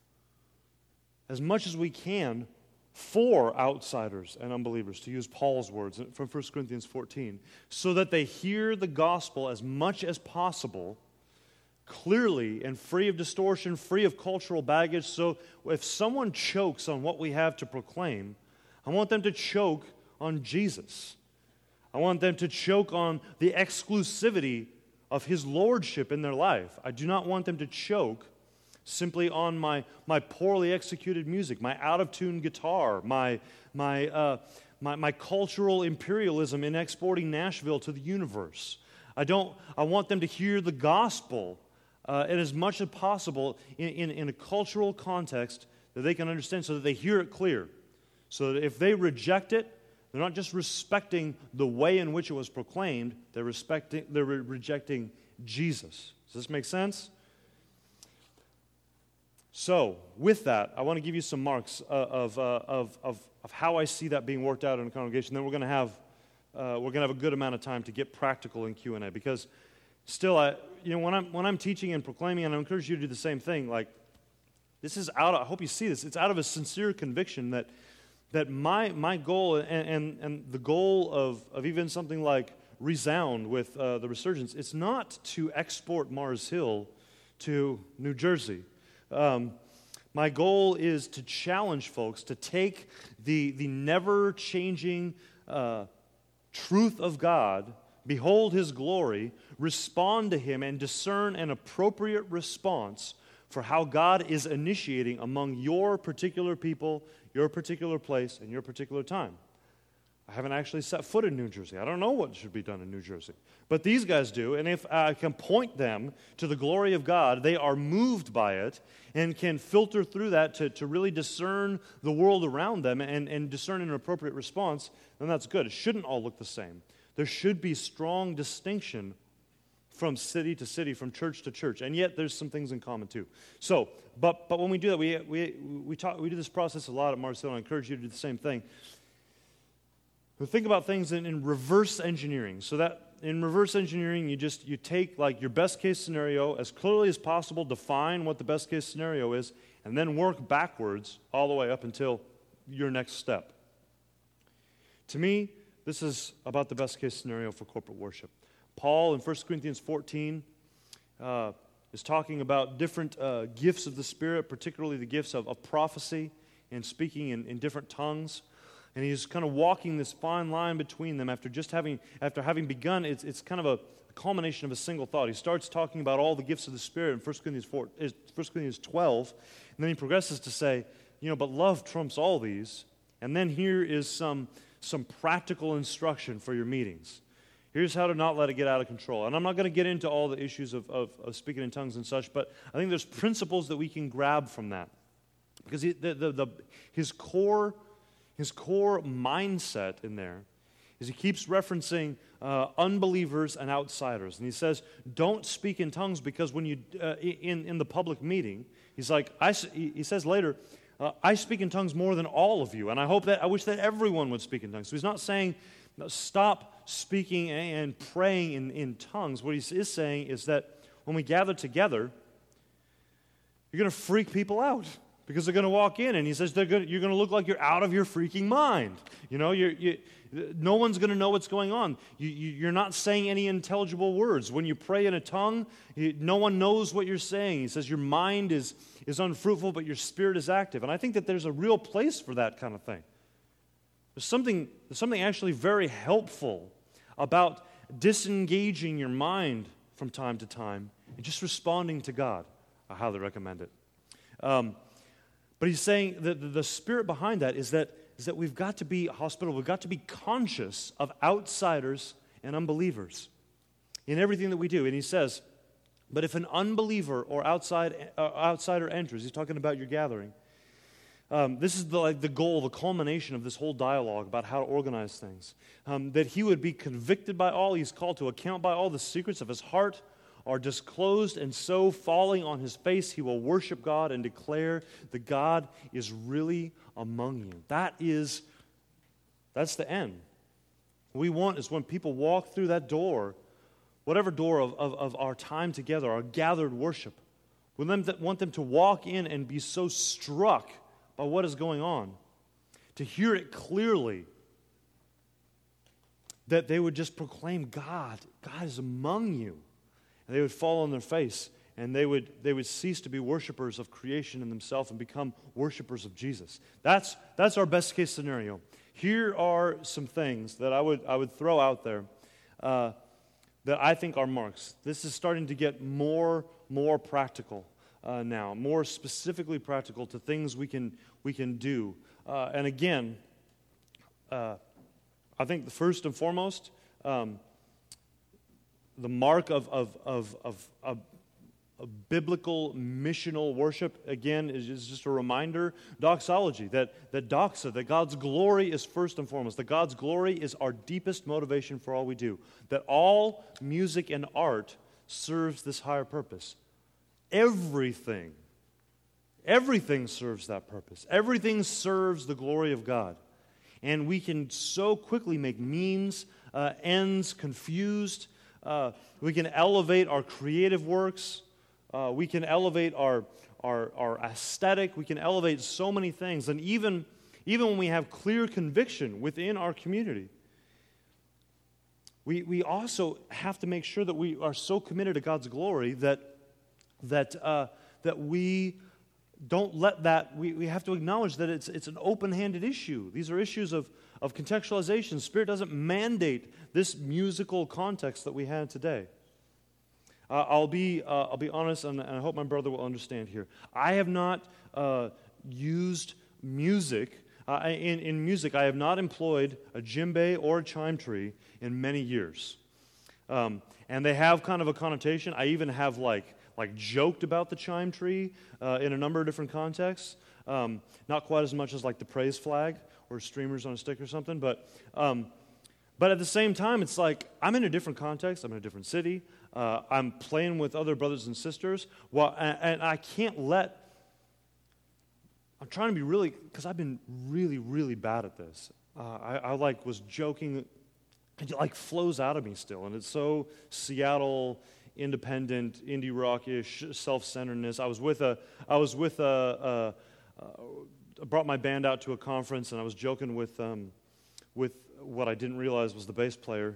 as much as we can for outsiders and unbelievers, to use Paul's words from First Corinthians fourteen, so that they hear the gospel as much as possible, clearly and free of distortion, free of cultural baggage. So if someone chokes on what we have to proclaim, I want them to choke on Jesus. I want them to choke on the exclusivity of His lordship in their life. I do not want them to choke simply on my, my poorly executed music, my out-of-tune guitar, my, my, uh, my, my cultural imperialism in exporting Nashville to the universe. I don't. I want them to hear the gospel uh, and as much as possible in, in, in a cultural context that they can understand, so that they hear it clear. So that if they reject it, they're not just respecting the way in which it was proclaimed, they're, respecting, they're re- rejecting Jesus. Does this make sense? So, with that, I want to give you some marks uh, of, uh, of, of, of how I see that being worked out in a congregation. Then we're going to have uh, we're going to have a good amount of time to get practical in Q and A, because still, I you know when I'm when I'm teaching and proclaiming, and I encourage you to do the same thing. Like, this is out of, I hope you see this. It's out of a sincere conviction that that my my goal and and, and the goal of of even something like Resound with uh, the Resurgence, it's not to export Mars Hill to New Jersey. Um, my goal is to challenge folks to take the, the never-changing uh, truth of God, behold His glory, respond to Him, and discern an appropriate response for how God is initiating among your particular people, your particular place, and your particular time. I haven't actually set foot in New Jersey. I don't know what should be done in New Jersey. But these guys do, and if I can point them to the glory of God, they are moved by it and can filter through that to, to really discern the world around them and, and discern an appropriate response, then that's good. It shouldn't all look the same. There should be strong distinction from city to city, from church to church, and yet there's some things in common too. So, but but when we do that, we we we talk we do this process a lot at Mars Hill, and I encourage you to do the same thing. We think about things in, in reverse engineering. So that in reverse engineering, you just you take like your best case scenario as clearly as possible, define what the best case scenario is, and then work backwards all the way up until your next step. To me, this is about the best case scenario for corporate worship. Paul in First Corinthians fourteen uh, is talking about different uh, gifts of the Spirit, particularly the gifts of, of prophecy and speaking in, in different tongues. And he's kind of walking this fine line between them after just having, after having begun, it's, it's kind of a culmination of a single thought. He starts talking about all the gifts of the Spirit in First Corinthians four, First Corinthians twelve, and then he progresses to say, you know, but love trumps all these. And then here is some, some practical instruction for your meetings. Here's how to not let it get out of control. And I'm not going to get into all the issues of, of, of speaking in tongues and such, but I think there's principles that we can grab from that. Because he, the, the, the, his core his core mindset in there is he keeps referencing uh, unbelievers and outsiders. And he says, don't speak in tongues because when you, uh, in, in the public meeting, he's like, I, he says later, uh, I speak in tongues more than all of you. And I hope that, I wish that everyone would speak in tongues. So he's not saying, stop speaking and praying in, in tongues. What he is saying is that when we gather together, you're going to freak people out. Because they're going to walk in, and he says they're going you're going to look like you're out of your freaking mind. You know, you're, you, no one's going to know what's going on. You, you, you're not saying any intelligible words. When you pray in a tongue, you, no one knows what you're saying. He says your mind is, is unfruitful, but your spirit is active. And I think that there's a real place for that kind of thing. There's something, there's something actually very helpful about disengaging your mind from time to time and just responding to God. I highly recommend it. Um, But he's saying that the spirit behind that is that is that we've got to be hospitable. We've got to be conscious of outsiders and unbelievers in everything that we do. And he says, but if an unbeliever or outside uh, outsider enters, he's talking about your gathering. Um, this is the, like the goal, the culmination of this whole dialogue about how to organize things. Um, that he would be convicted by all. He's called to account by all the secrets of his heart are disclosed, and so falling on his face, he will worship God and declare that God is really among you. That is, that's the end. What we want is when people walk through that door, whatever door of, of, of our time together, our gathered worship, we want them to walk in and be so struck by what is going on, to hear it clearly, that they would just proclaim, God, God is among you. And they would fall on their face, and they would they would cease to be worshipers of creation in themselves and become worshipers of Jesus. That's that's our best case scenario. Here are some things that I would I would throw out there uh, that I think are marks. This is starting to get more more practical uh, now, more specifically practical to things we can we can do. Uh, and again, uh, I think the first and foremost. Um, The mark of, of, of, of, of, of biblical missional worship, again, is, is just a reminder, doxology, that, that doxa, that God's glory is first and foremost, that God's glory is our deepest motivation for all we do, that all music and art serves this higher purpose. Everything, everything serves that purpose. Everything serves the glory of God. And we can so quickly make means, uh, ends confused. Uh, we can elevate our creative works. Uh, we can elevate our, our our aesthetic. We can elevate so many things. And even, even when we have clear conviction within our community, we, we also have to make sure that we are so committed to God's glory that, that, uh, that we don't let that, we, we have to acknowledge that it's, it's an open-handed issue. These are issues of of contextualization. Spirit doesn't mandate this musical context that we had today. Uh, I'll be uh, I'll be honest, and, and I hope my brother will understand here. I have not uh, used music. Uh, in, in music, I have not employed a djembe or a chime tree in many years. Um, and they have kind of a connotation. I even have like like joked about the chime tree uh, in a number of different contexts. Um, not quite as much as like the praise flag or streamers on a stick or something, but um, but at the same time, it's like I'm in a different context. I'm in a different city. Uh, I'm playing with other brothers and sisters. Well, and, and I can't let. I'm trying to be really, because I've been really, really bad at this. Uh, I, I like was joking. It like flows out of me still, and it's so Seattle independent, indie rock-ish, self-centeredness. I was with a. I was with a. a I brought my band out to a conference, and I was joking with um, with what I didn't realize was the bass player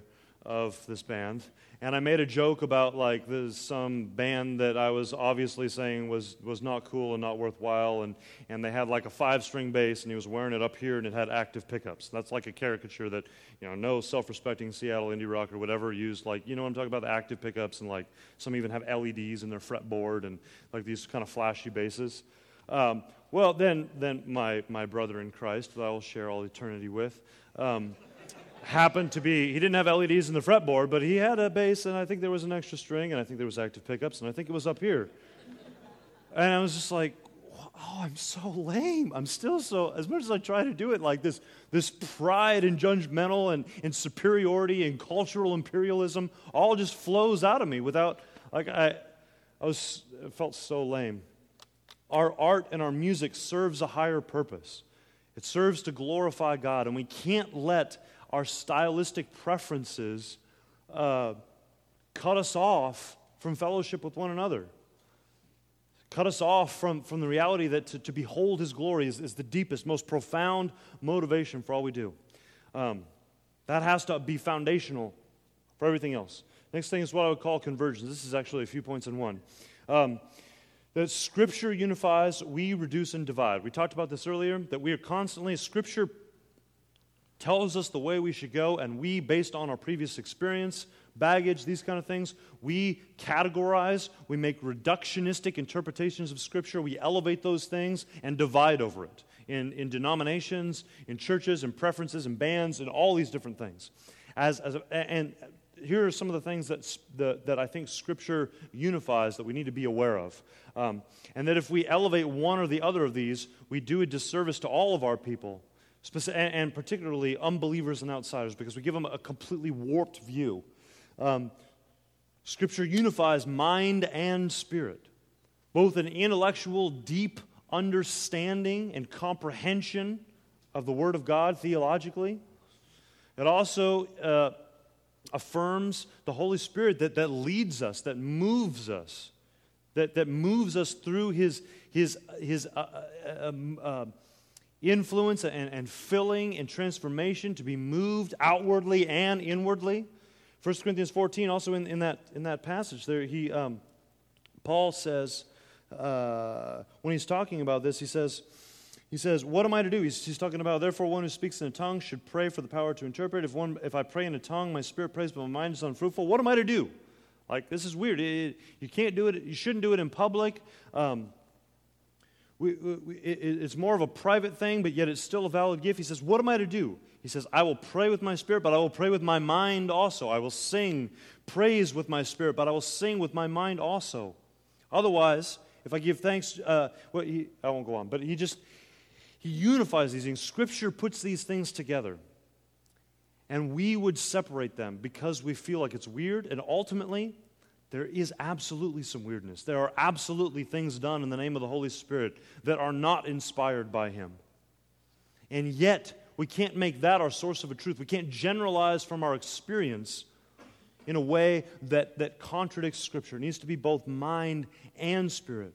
of this band, and I made a joke about like there's some band that I was obviously saying was was not cool and not worthwhile, and and they had like a five-string bass, and he was wearing it up here, and it had active pickups. That's like a caricature that, you know, no self-respecting Seattle indie rock or whatever used, like, you know what I'm talking about, the active pickups, and like some even have L E Ds in their fretboard and like these kind of flashy basses. Um, well, then then my my brother in Christ that I will share all eternity with. Um, happened to be, he didn't have L E Ds in the fretboard, but he had a bass, and I think there was an extra string, and I think there was active pickups, and I think it was up here. And I was just like, oh, I'm so lame. I'm still so, as much as I try to do it, like this this pride and judgmental and, and superiority and cultural imperialism all just flows out of me without, like, I, I was, it felt so lame. Our art and our music serves a higher purpose. It serves to glorify God, and we can't let our stylistic preferences uh, cut us off from fellowship with one another. Cut us off from, from the reality that to, to behold His glory is, is the deepest, most profound motivation for all we do. Um, that has to be foundational for everything else. Next thing is what I would call convergence. This is actually a few points in one. Um, that Scripture unifies, we reduce and divide. We talked about this earlier, that we are constantly, Scripture tells us the way we should go, and we, based on our previous experience, baggage, these kind of things, we categorize, we make reductionistic interpretations of Scripture, we elevate those things and divide over it in, in denominations, in churches, in preferences, in bands, and all these different things. As, as a, and here are some of the things that, the, that I think Scripture unifies that we need to be aware of. Um, and that if we elevate one or the other of these, we do a disservice to all of our people, and particularly unbelievers and outsiders, because we give them a completely warped view. Um, Scripture unifies mind and spirit, both an intellectual, deep understanding and comprehension of the Word of God theologically. It also uh, affirms the Holy Spirit that, that leads us, that moves us, that, that moves us through His, his, his uh, uh, um, uh, influence and, and filling and transformation to be moved outwardly and inwardly. First Corinthians fourteen, also in, in that in that passage there, he um, Paul says, uh, when he's talking about this, he says, he says, what am I to do? He's, he's talking about, therefore, one who speaks in a tongue should pray for the power to interpret. If one, if I pray in a tongue, my spirit prays, but my mind is unfruitful. What am I to do? Like, this is weird. It, it, you can't do it. You shouldn't do it in public. Um, We, we, it, it's more of a private thing, but yet it's still a valid gift. He says, what am I to do? He says, I will pray with my spirit, but I will pray with my mind also. I will sing praise with my spirit, but I will sing with my mind also. Otherwise, if I give thanks, uh, well, he, I won't go on, but he just, he unifies these things. Scripture puts these things together. And we would separate them because we feel like it's weird, and ultimately, there is absolutely some weirdness. There are absolutely things done in the name of the Holy Spirit that are not inspired by Him. And yet, we can't make that our source of a truth. We can't generalize from our experience in a way that, that contradicts Scripture. It needs to be both mind and spirit.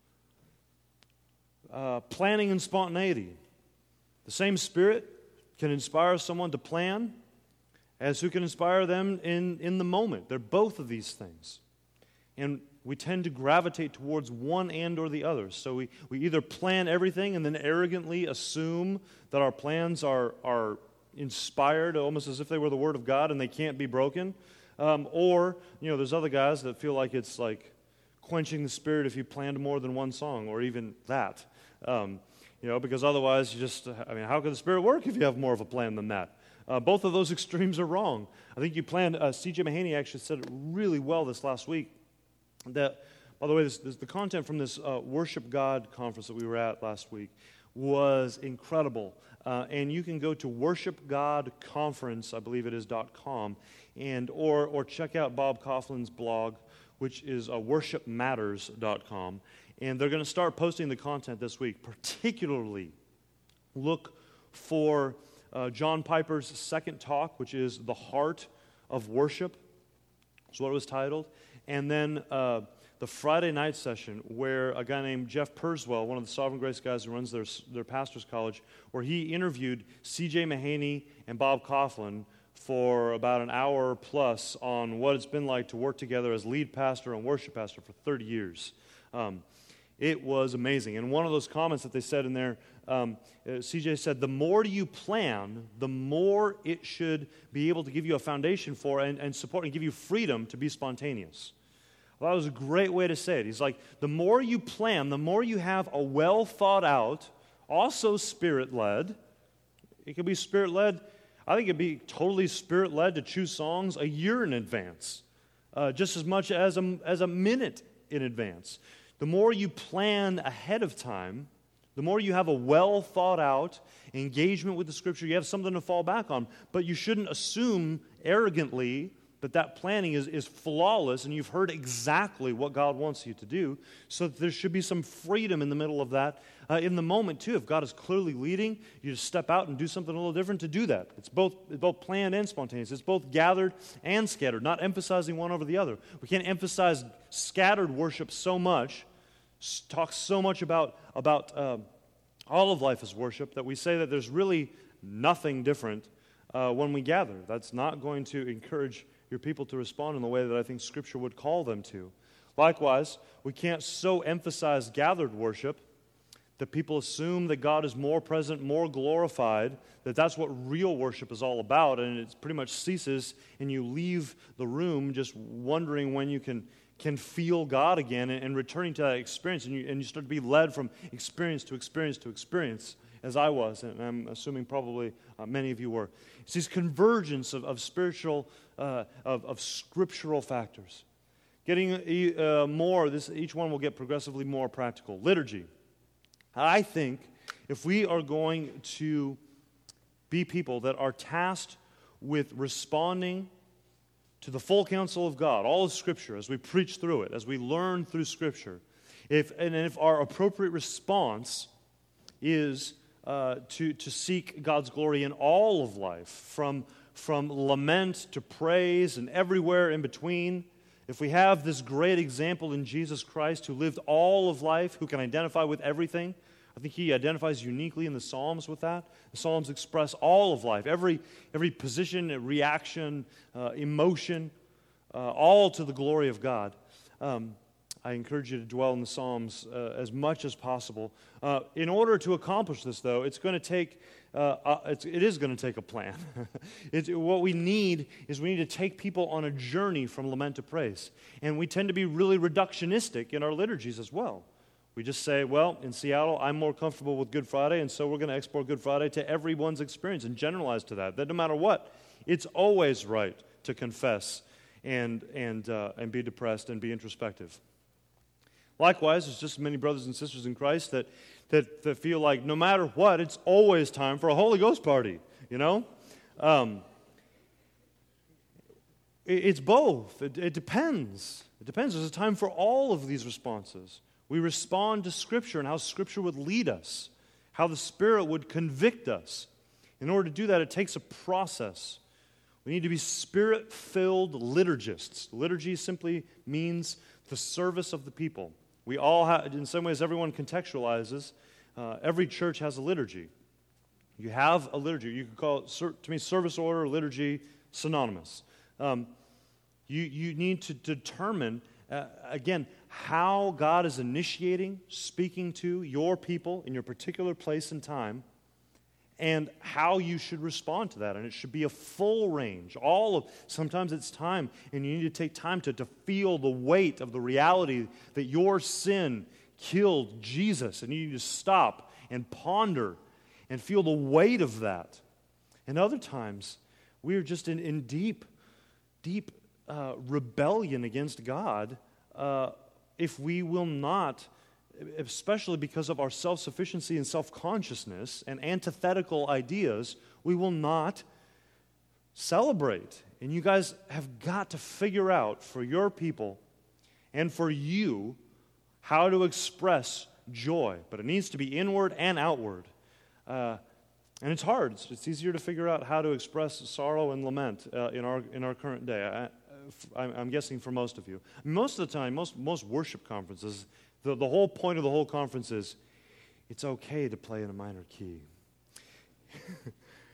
Uh, planning and spontaneity. The same Spirit can inspire someone to plan as who can inspire them in, in the moment. They're both of these things. And we tend to gravitate towards one and or the other. So we, we either plan everything and then arrogantly assume that our plans are, are inspired, almost as if they were the Word of God and they can't be broken. Um, or, you know, there's other guys that feel like it's like quenching the Spirit if you planned more than one song, or even that. Um, you know, because otherwise you just, I mean, how can the Spirit work if you have more of a plan than that? Uh, both of those extremes are wrong. I think you planned, uh, C J Mahaney actually said it really well this last week. That, by the way, this, this, the content from this uh, Worship God conference that we were at last week was incredible. Uh, and you can go to worship god conference, I believe it is, .com, and or or check out Bob Coughlin's blog, which is uh, worship matters dot com. And they're going to start posting the content this week. Particularly, look for uh, John Piper's second talk, which is The Heart of Worship. That's what it was titled. And then uh, the Friday night session where a guy named Jeff Purswell, one of the Sovereign Grace guys who runs their, their pastor's college, where he interviewed C J Mahaney and Bob Coughlin, for about an hour plus on what it's been like to work together as lead pastor and worship pastor for thirty years. Um, it was amazing. And one of those comments that they said in there, um, uh, C J said, the more you plan, the more it should be able to give you a foundation for and, and support and give you freedom to be spontaneous. Well, that was a great way to say it. He's like, the more you plan, the more you have a well thought out, also spirit-led. It could be spirit-led. I think it'd be totally spirit-led to choose songs a year in advance, uh, just as much as a, as a minute in advance. The more you plan ahead of time, the more you have a well-thought-out engagement with the Scripture, you have something to fall back on. But you shouldn't assume arrogantly that that planning is, is flawless and you've heard exactly what God wants you to do. So that there should be some freedom in the middle of that. Uh, in the moment, too, if God is clearly leading, you just step out and do something a little different to do that. It's both, it's both planned and spontaneous. It's both gathered and scattered, not emphasizing one over the other. We can't emphasize scattered worship so much, talk so much about, about uh, all of life as worship, that we say that there's really nothing different uh, when we gather. That's not going to encourage your people to respond in the way that I think Scripture would call them to. Likewise, we can't so emphasize gathered worship that people assume that God is more present, more glorified, that that's what real worship is all about, and it pretty much ceases, and you leave the room just wondering when you can, can feel God again and, and returning to that experience, and you, and you start to be led from experience to experience to experience, as I was, and I'm assuming probably uh, many of you were. It's this convergence of, of spiritual, uh, of, of scriptural factors. Getting uh, more, this each one will get progressively more practical. Liturgy. I think if we are going to be people that are tasked with responding to the full counsel of God, all of Scripture, as we preach through it, as we learn through Scripture, if and if our appropriate response is uh, to, to seek God's glory in all of life, from, from lament to praise and everywhere in between, if we have this great example in Jesus Christ who lived all of life, who can identify with everything, I think he identifies uniquely in the Psalms with that. The Psalms express all of life, every, every position, reaction, uh, emotion, uh, all to the glory of God. Um, I encourage you to dwell in the Psalms uh, as much as possible. Uh, in order to accomplish this, though, it's going to take, uh, uh, it's, it is going to take a plan. it's, what we need is we need to take people on a journey from lament to praise. And we tend to be really reductionistic in our liturgies as well. We just say, well, in Seattle, I'm more comfortable with Good Friday, and so we're going to export Good Friday to everyone's experience and generalize to that. That no matter what, it's always right to confess and, and, uh, and be depressed and be introspective. Likewise, there's just many brothers and sisters in Christ that, that, that feel like no matter what, it's always time for a Holy Ghost party, you know? Um, it, it's both. It, it depends. It depends. There's a time for all of these responses. We respond to Scripture and how Scripture would lead us, how the Spirit would convict us. In order to do that, it takes a process. We need to be Spirit-filled liturgists. Liturgy simply means the service of the people. We all have, in some ways, everyone contextualizes. Uh, every church has a liturgy. You have a liturgy. You could call it, to me, service order, liturgy, synonymous. Um, you, you need to determine, uh, again, how God is initiating, speaking to your people in your particular place and time, and how you should respond to that. And it should be a full range. All of, sometimes it's time, and you need to take time to, to feel the weight of the reality that your sin killed Jesus, and you need to stop and ponder and feel the weight of that. And other times, we are just in, in deep, deep uh, rebellion against God, uh, if we will not, especially because of our self-sufficiency and self-consciousness and antithetical ideas, we will not celebrate. And you guys have got to figure out for your people and for you how to express joy. But it needs to be inward and outward. Uh, and it's hard. It's, it's easier to figure out how to express sorrow and lament uh, in our in our current day. I, I'm guessing for most of you. Most of the time, most most worship conferences, the, the whole point of the whole conference is, it's okay to play in a minor key.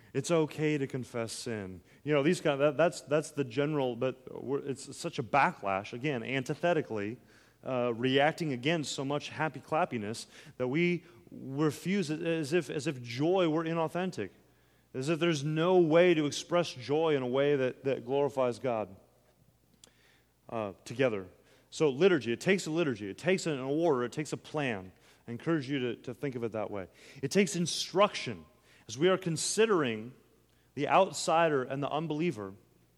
It's okay to confess sin. You know, these kind of, that, that's that's the general, but we're, it's such a backlash, again, antithetically, uh, reacting against so much happy clappiness that we refuse it as if as if joy were inauthentic, as if there's no way to express joy in a way that, that glorifies God uh, together. So liturgy, it takes a liturgy, it takes an order, it takes a plan. I encourage you to, to think of it that way. It takes instruction. As we are considering the outsider and the unbeliever,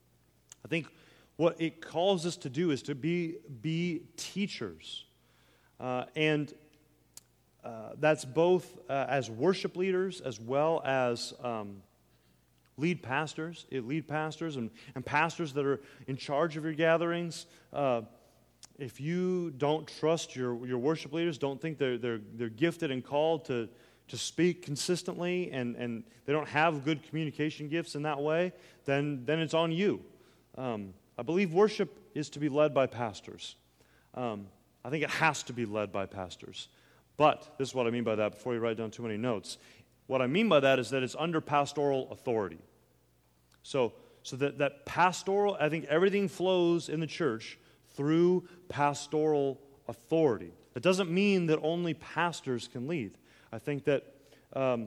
I think what it calls us to do is to be, be teachers. Uh, and uh, that's both uh, as worship leaders as well as um, lead pastors, lead pastors and, and pastors that are in charge of your gatherings. Uh, if you don't trust your, your worship leaders, don't think they're, they're, they're gifted and called to to speak consistently, and, and they don't have good communication gifts in that way, then, then it's on you. Um, I believe worship is to be led by pastors. Um, I think it has to be led by pastors. But, this is what I mean by that before you write down too many notes. What I mean by that is that it's under pastoral authority. So, so that, that pastoral, I think everything flows in the church through pastoral authority. It doesn't mean that only pastors can lead. I think that um,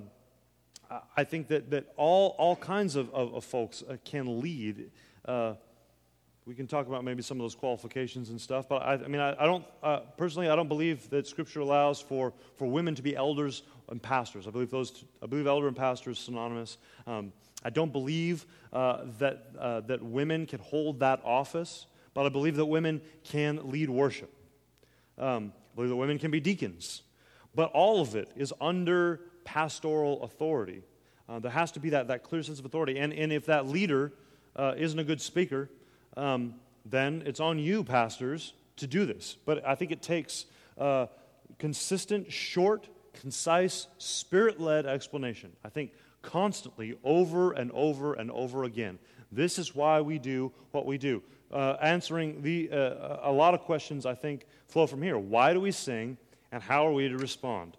I think that, that all all kinds of, of, of folks uh, can lead. Uh, we can talk about maybe some of those qualifications and stuff, but I, I mean, I, I don't uh, personally. I don't believe that Scripture allows for, for women to be elders and pastors. I believe those. I believe elder and pastor is synonymous. Um, I don't believe uh, that uh, that women can hold that office, but I believe that women can lead worship. Um, I believe that women can be deacons. But all of it is under pastoral authority. Uh, there has to be that, that clear sense of authority. And, and if that leader uh, isn't a good speaker, um, then it's on you, pastors, to do this. But I think it takes uh, consistent, short, concise, spirit-led explanation. I think constantly, over and over and over again. This is why we do what we do. Uh, answering the uh, a lot of questions, I think, flow from here. Why do we sing? And how are we to respond?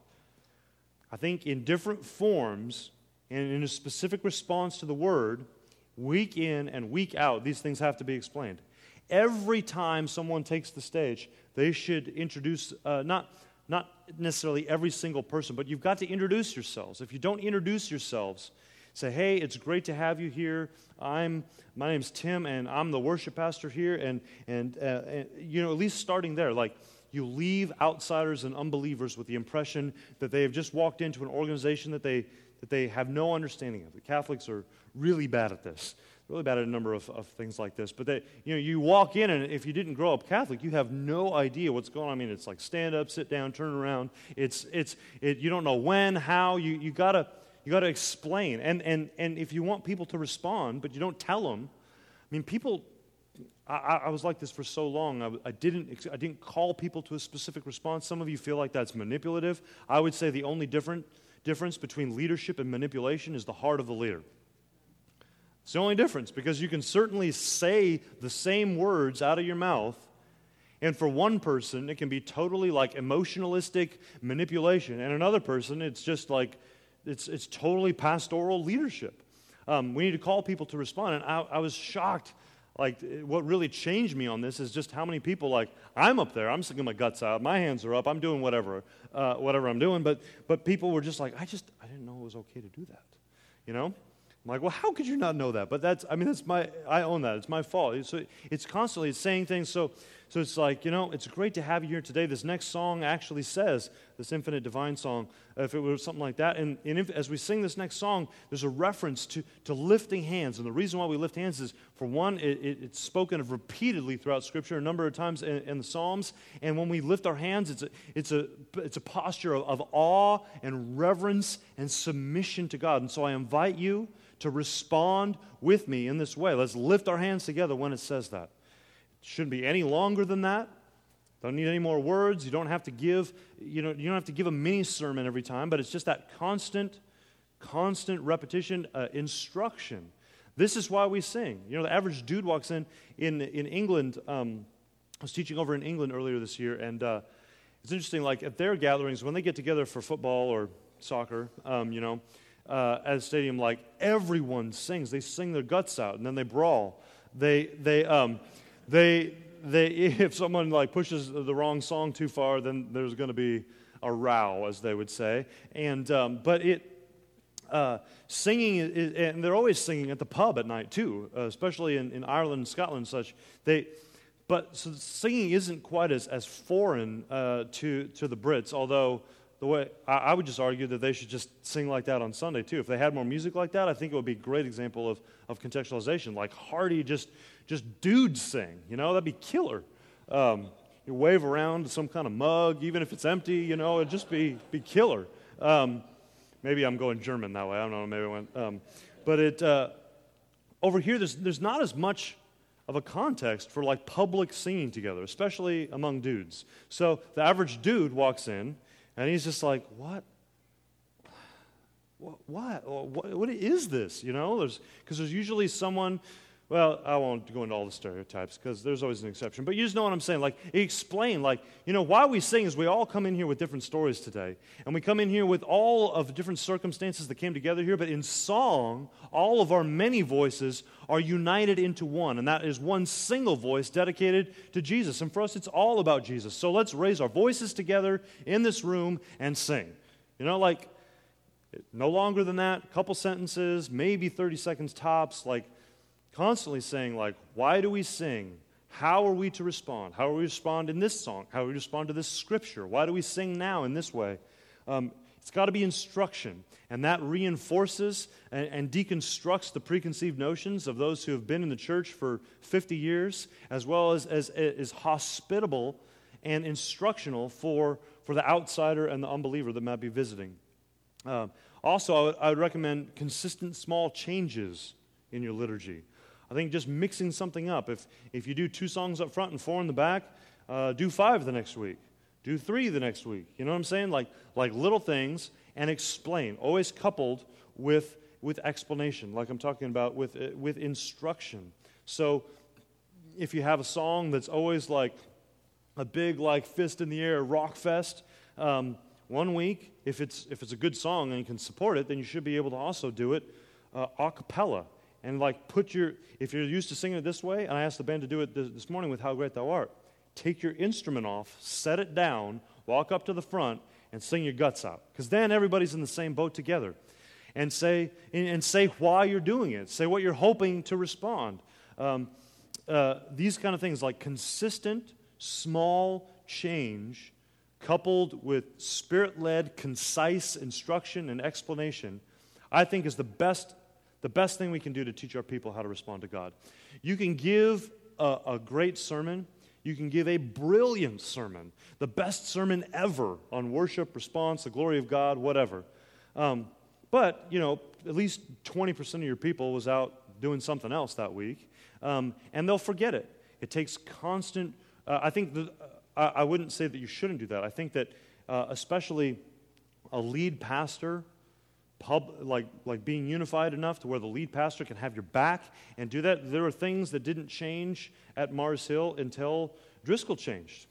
I think in different forms and in a specific response to the word, week in and week out, these things have to be explained. Every time someone takes the stage, they should introduce, uh, not, not necessarily every single person, but you've got to introduce yourselves. If you don't introduce yourselves, say, hey, it's great to have you here. I'm, my name's Tim, and I'm the worship pastor here, and, and, uh, and you know, at least starting there, like, you leave outsiders and unbelievers with the impression that they have just walked into an organization that they that they have no understanding of. The Catholics are really bad at this, really bad at a number of, of things like this. But they, you know, you walk in, and if you didn't grow up Catholic, you have no idea what's going on. I mean, it's like stand up, sit down, turn around. It's it's it. You don't know when, how. You you gotta you gotta explain. And and and if you want people to respond, but you don't tell them, I mean, people. I, I was like this for so long. I, I didn't I didn't call people to a specific response. Some of you feel like that's manipulative. I would say the only different difference between leadership and manipulation is the heart of the leader. It's the only difference, because you can certainly say the same words out of your mouth, and for one person it can be totally like emotionalistic manipulation, and another person it's just like it's it's totally pastoral leadership. Um, we need to call people to respond, and I, I was shocked. Like, what really changed me on this is just how many people, like, I'm up there, I'm singing my guts out, my hands are up, I'm doing whatever, uh, whatever I'm doing, but but people were just like, I just, I didn't know it was okay to do that, you know? I'm like, well, how could you not know that? But that's, I mean, that's my, I own that, it's my fault. So it's constantly it's saying things, so so it's like, you know, it's great to have you here today. This next song actually says, this Infinite Divine song, if it was something like that, and, and if, as we sing this next song, there's a reference to, to lifting hands, and the reason why we lift hands is, for one, it, it, it's spoken of repeatedly throughout Scripture, a number of times in, in the Psalms, and when we lift our hands, it's a, it's a, it's a posture of, of awe and reverence and submission to God, and so I invite you to respond with me in this way. Let's lift our hands together when it says that. It shouldn't be any longer than that. Don't need any more words. You don't have to give, you know, you don't have to give a mini sermon every time, but it's just that constant, constant repetition, uh, instruction. This is why we sing. You know, the average dude walks in in, in England. Um, I was teaching over in England earlier this year, and uh, it's interesting, like at their gatherings, when they get together for football or soccer, um, you know, uh, at a stadium, like everyone sings. They sing their guts out, and then they brawl. They, they, um, they, they. If someone like pushes the wrong song too far, then there's going to be a row, as they would say. And um, but it. Uh, singing, is, and they're always singing at the pub at night too, uh, especially in, in Ireland and Scotland and such. They, but so singing isn't quite as, as foreign uh, to to the Brits, although the way I, I would just argue that they should just sing like that on Sunday too. If they had more music like that, I think it would be a great example of, of contextualization, like hearty, just just dudes sing, you know, that'd be killer. Um, you wave around some kind of mug, even if it's empty, you know, it'd just be, be killer. Um, Maybe I'm going German that way. I don't know. Maybe I went. Um, but it uh, over here, there's there's not as much of a context for like public singing together, especially among dudes. So the average dude walks in, and he's just like, "What? What? What? What, what is this?" You know, there's because there's usually someone. Well, I won't go into all the stereotypes because there's always an exception. But you just know what I'm saying. Like, explain, like, you know, why we sing is we all come in here with different stories today. And we come in here with all of different circumstances that came together here. But in song, all of our many voices are united into one. And that is one single voice dedicated to Jesus. And for us, it's all about Jesus. So let's raise our voices together in this room and sing. You know, like, no longer than that, a couple sentences, maybe thirty seconds tops, like, constantly saying, like, why do we sing? How are we to respond? How do we respond in this song? How do we respond to this scripture? Why do we sing now in this way? Um, it's got to be instruction, and that reinforces and, and deconstructs the preconceived notions of those who have been in the church for fifty years, as well as, as is hospitable and instructional for, for the outsider and the unbeliever that might be visiting. Uh, also, I would, I would recommend consistent small changes in your liturgy. I think just mixing something up. If if you do two songs up front and four in the back, uh, do five the next week. Do three the next week. You know what I'm saying? Like like little things, and explain. Always coupled with with explanation, like I'm talking about with uh, with instruction. So if you have a song that's always like a big like fist in the air rock fest, um, one week, if it's if it's a good song and you can support it, then you should be able to also do it uh, a cappella. And like put your, if you're used to singing it this way, and I asked the band to do it this, this morning with How Great Thou Art, take your instrument off, set it down, walk up to the front, and sing your guts out. Because then everybody's in the same boat together. And say, and, and say why you're doing it. Say what you're hoping to respond. Um, uh, these kind of things like consistent, small change coupled with Spirit-led, concise instruction and explanation, I think is the best The best thing we can do to teach our people how to respond to God. You can give a, a great sermon. You can give a brilliant sermon, the best sermon ever on worship, response, the glory of God, whatever. Um, but, you know, at least twenty percent of your people was out doing something else that week, um, and they'll forget it. It takes constant, uh, I think, the, uh, I wouldn't say that you shouldn't do that. I think that uh, especially a lead pastor, Pub, like like being unified enough to where the lead pastor can have your back and do that. There are things that didn't change at Mars Hill until Driscoll changed.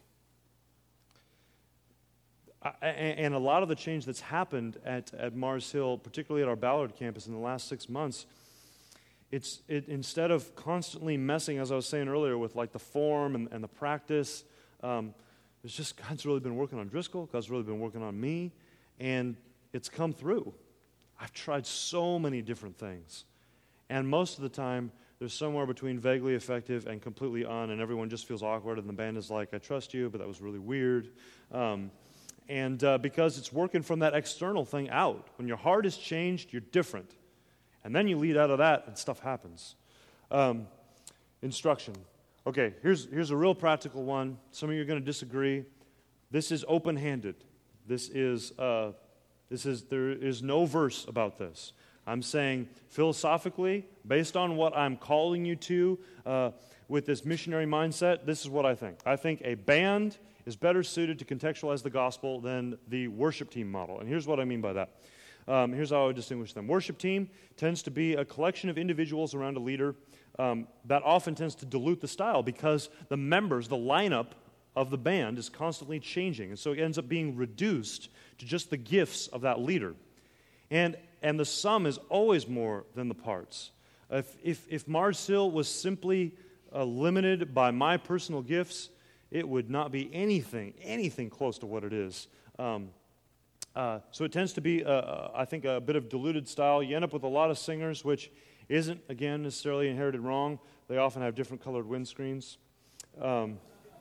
I, and a lot of the change that's happened at, at Mars Hill, particularly at our Ballard campus in the last six months, it's it, instead of constantly messing, as I was saying earlier, with like the form and, and the practice, um, it's just God's really been working on Driscoll, God's really been working on me, and it's come through. I've tried so many different things. And most of the time, there's somewhere between vaguely effective and completely un, and everyone just feels awkward, and the band is like, I trust you, but that was really weird. Um, and uh, because it's working from that external thing out. When your heart is changed, you're different. And then you lead out of that, and stuff happens. Um, instruction. Okay, here's, here's a real practical one. Some of you are going to disagree. This is open-handed. This is... Uh, This is, there is no verse about this. I'm saying philosophically, based on what I'm calling you to uh, with this missionary mindset, this is what I think. I think a band is better suited to contextualize the gospel than the worship team model. And here's what I mean by that. Um, here's how I would distinguish them. Worship team tends to be a collection of individuals around a leader um, that often tends to dilute the style because the members, the lineup of the band is constantly changing. And so it ends up being reduced to just the gifts of that leader. And and the sum is always more than the parts. If, if, if Mars Hill was simply uh, limited by my personal gifts, it would not be anything, anything close to what it is. Um, uh, so it tends to be, uh, I think, a bit of diluted style. You end up with a lot of singers, which isn't, again, necessarily inherited wrong. They often have different colored windscreens um,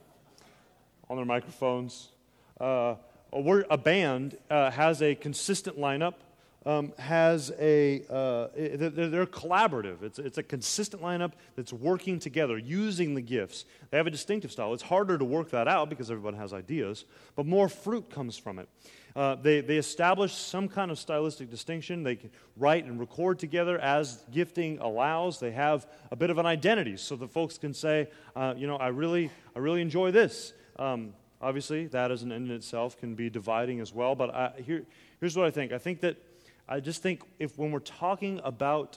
on their microphones. Uh, a, word, a band uh, has a consistent lineup, um, has a, uh, they're, they're collaborative. It's, it's a consistent lineup that's working together, using the gifts. They have a distinctive style. It's harder to work that out because everyone has ideas, but more fruit comes from it. Uh, they, they establish some kind of stylistic distinction. They can write and record together as gifting allows. They have a bit of an identity so that folks can say, uh, you know, I really, I really enjoy this. Um, obviously, that as an end in itself can be dividing as well. But I, here, here's what I think. I think that, I just think if when we're talking about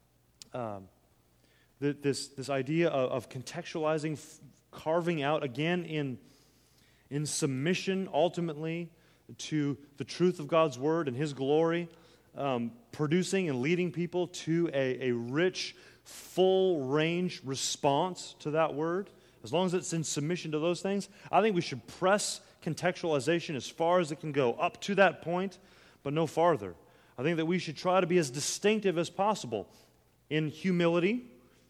um, the, this, this idea of, of contextualizing, f- carving out, again, in, in submission, ultimately, to the truth of God's Word and His glory, um, producing and leading people to a, a rich, full-range response to that Word, as long as it's in submission to those things, I think we should press contextualization as far as it can go, up to that point, but no farther. I think that we should try to be as distinctive as possible in humility,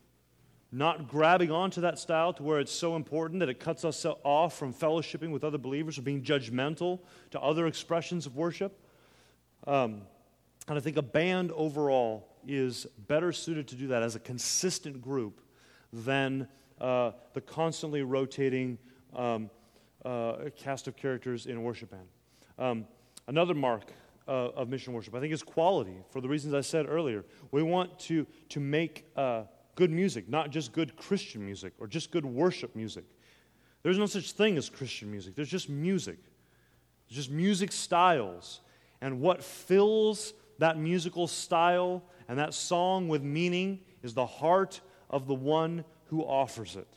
not grabbing onto that style to where it's so important that it cuts us off from fellowshipping with other believers or being judgmental to other expressions of worship. Um, and I think a band overall is better suited to do that as a consistent group than uh, the constantly rotating um, uh, cast of characters in a worship band. Um, another mark uh, of mission worship, I think, is quality, for the reasons I said earlier. We want to, to make Uh, good music, not just good Christian music or just good worship music. There's no such thing as Christian music. There's just music. There's just music styles. And what fills that musical style and that song with meaning is the heart of the one who offers it.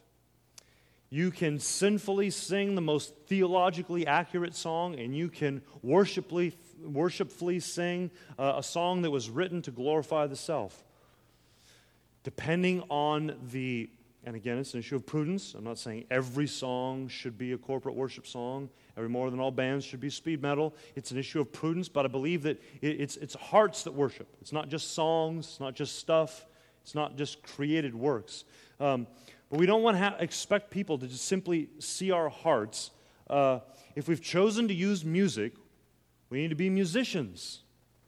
You can sinfully sing the most theologically accurate song, and you can worshipfully, worshipfully sing uh, a song that was written to glorify the self. Depending on the, and again, it's an issue of prudence. I'm not saying every song should be a corporate worship song. Every More Than All bands should be speed metal. It's an issue of prudence, but I believe that it, it's, it's hearts that worship. It's not just songs. It's not just stuff. It's not just created works. Um, but we don't want to ha- expect people to just simply see our hearts. Uh, if we've chosen to use music, we need to be musicians.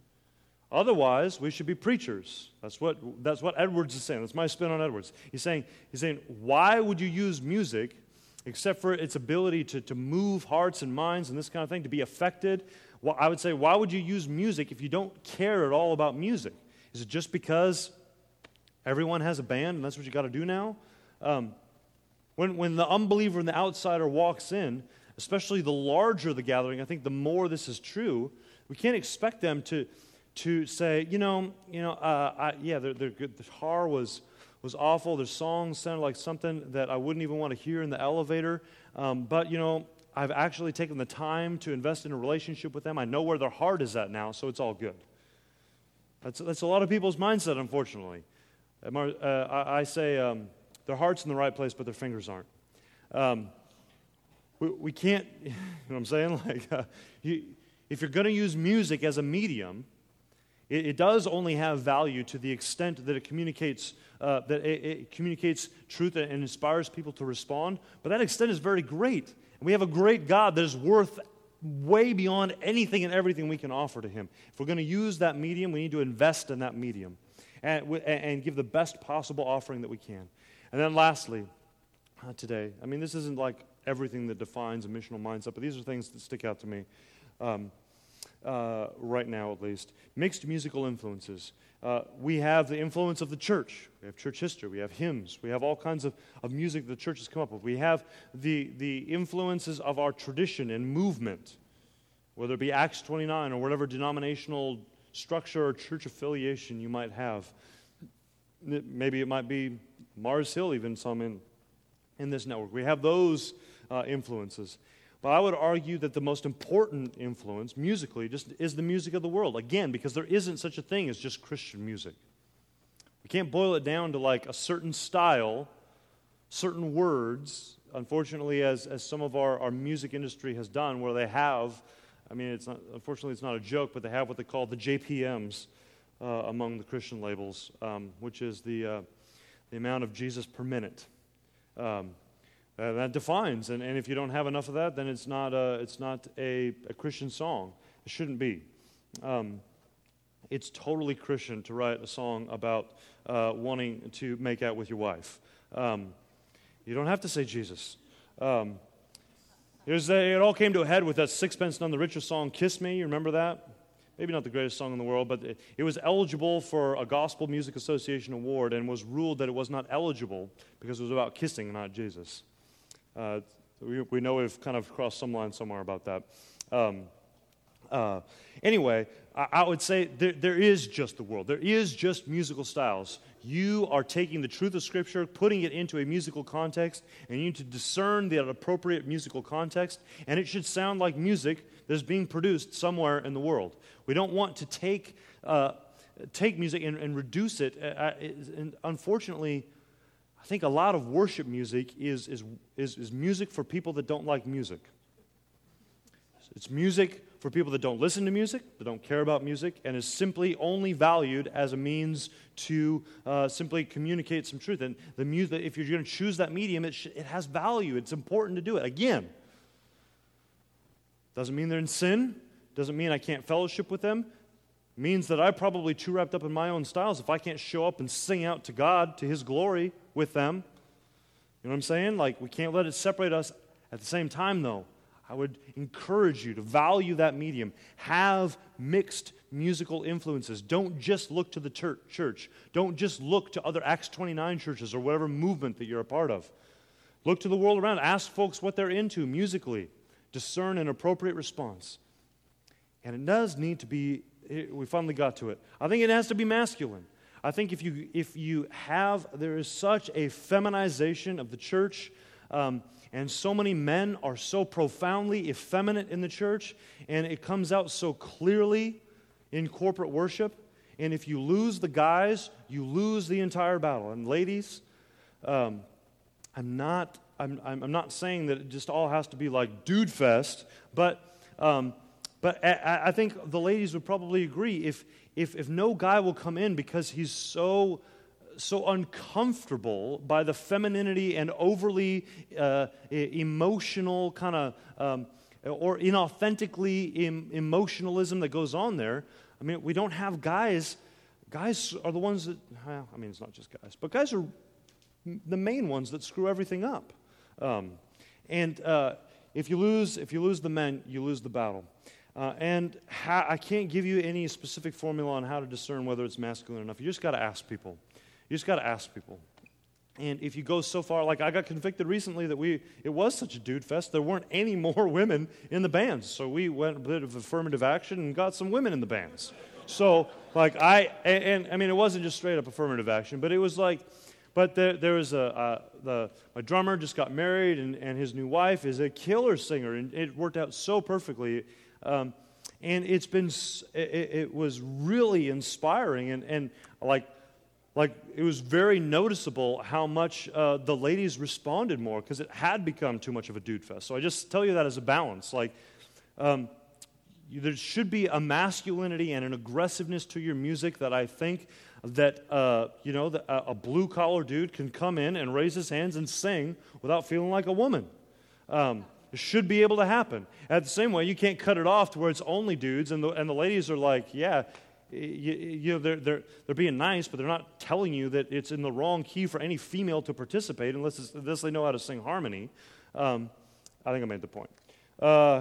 Otherwise, we should be preachers. That's what that's what Edwards is saying. That's my spin on Edwards. He's saying, he's saying, why would you use music except for its ability to, to move hearts and minds and this kind of thing, to be affected? Well, I would say, why would you use music if you don't care at all about music? Is it just because everyone has a band and that's what you got to do now? Um, when, when the unbeliever and the outsider walks in, especially the larger the gathering, I think the more this is true, we can't expect them to... to say, you know, you know, uh, I, yeah, they're, they're good. The guitar was was awful. Their songs sounded like something that I wouldn't even want to hear in the elevator. Um, but, you know, I've actually taken the time to invest in a relationship with them. I know where their heart is at now, so it's all good. That's, that's a lot of people's mindset, unfortunately. Uh, I, I say um, their heart's in the right place, but their fingers aren't. Um, we, we can't, you know what I'm saying? Like, uh, you, if you're going to use music as a medium, It, it does only have value to the extent that it communicates uh, that it, it communicates truth and inspires people to respond. But that extent is very great. And we have a great God that is worth way beyond anything and everything we can offer to Him. If we're going to use that medium, we need to invest in that medium and, and give the best possible offering that we can. And then lastly, uh, today, I mean, this isn't like everything that defines a missional mindset, but these are things that stick out to me. Um, Uh, right now at least. Mixed musical influences. Uh, we have the influence of the church. We have church history. We have hymns. We have all kinds of, of music the church has come up with. We have the, the influences of our tradition and movement, whether it be Acts twenty-nine or whatever denominational structure or church affiliation you might have. Maybe it might be Mars Hill, even some in, in this network. We have those uh, influences. But I would argue that the most important influence musically just is the music of the world. Again, because there isn't such a thing as just Christian music. We can't boil it down to like a certain style, certain words, unfortunately, as, as some of our, our music industry has done, where they have, I mean, it's not, unfortunately it's not a joke, but they have what they call the J P Ms uh, among the Christian labels, um, which is the, uh, the amount of Jesus per minute. Um, Uh, that defines, and, and if you don't have enough of that, then it's not a, it's not a, a Christian song. It shouldn't be. Um, it's totally Christian to write a song about uh, wanting to make out with your wife. Um, you don't have to say Jesus. Um, there's a, it all came to a head with that Sixpence None the Richer song, Kiss Me. You remember that? Maybe not the greatest song in the world, but it, it was eligible for a Gospel Music Association award and was ruled that it was not eligible because it was about kissing, not Jesus. Uh, we, we know we've kind of crossed some line somewhere about that. Um, uh, anyway, I, I would say there, there is just the world. There is just musical styles. You are taking the truth of Scripture, putting it into a musical context, and you need to discern the appropriate musical context, and it should sound like music that is being produced somewhere in the world. We don't want to take uh, take music and, and reduce it. Uh, and unfortunately, I think a lot of worship music is, is, is, is music for people that don't like music. It's music for people that don't listen to music, that don't care about music, and is simply only valued as a means to uh, simply communicate some truth. And the music, if you're going to choose that medium, it, sh- it has value. It's important to do it. Again, doesn't mean they're in sin. Doesn't mean I can't fellowship with them. Means that I'm probably too wrapped up in my own styles if I can't show up and sing out to God, to His glory with them. You know what I'm saying? Like, we can't let it separate us. At the same time, though, I would encourage you to value that medium. Have mixed musical influences. Don't just look to the ter- church. Don't just look to other Acts twenty-nine churches or whatever movement that you're a part of. Look to the world around. Ask folks what they're into musically. Discern an appropriate response. And it does need to be, we finally got to it. I think it has to be masculine. I think if you if you have, there is such a feminization of the church, um, and so many men are so profoundly effeminate in the church, and it comes out so clearly in corporate worship. And if you lose the guys, you lose the entire battle. And ladies, um, I'm not I'm I'm not saying that it just all has to be like dude fest, but um, but I, I think the ladies would probably agree if. If, if no guy will come in because he's so so uncomfortable by the femininity and overly uh, emotional kind of um, or inauthentically em- emotionalism that goes on there, I mean, we don't have guys. Guys are the ones that, well, I mean, it's not just guys, but guys are the main ones that screw everything up. Um, and uh, if you lose, if you lose the men, you lose the battle. Uh, and how, I can't give you any specific formula on how to discern whether it's masculine enough. You just got to ask people. You just got to ask people. And if you go so far, like I got convicted recently that we, it was such a dude fest, there weren't any more women in the bands. So we went a bit of affirmative action and got some women in the bands. So, like I, and, and I mean, it wasn't just straight up affirmative action, but it was like, but there, there was a, uh, the, my drummer just got married, and, and his new wife is a killer singer, and it worked out so perfectly. Um, and it's been, it, it was really inspiring, and, and like, like it was very noticeable how much uh, the ladies responded more, because it had become too much of a dude fest. So I just tell you that as a balance. Like, um, you, there should be a masculinity and an aggressiveness to your music that I think that, uh, you know, the, a, a blue-collar dude can come in and raise his hands and sing without feeling like a woman. Um It should be able to happen. At the same way, you can't cut it off to where it's only dudes, and the and the ladies are like, yeah, you, you know, they're they're they're being nice, but they're not telling you that it's in the wrong key for any female to participate unless it's, unless they know how to sing harmony. Um, I think I made the point. Uh,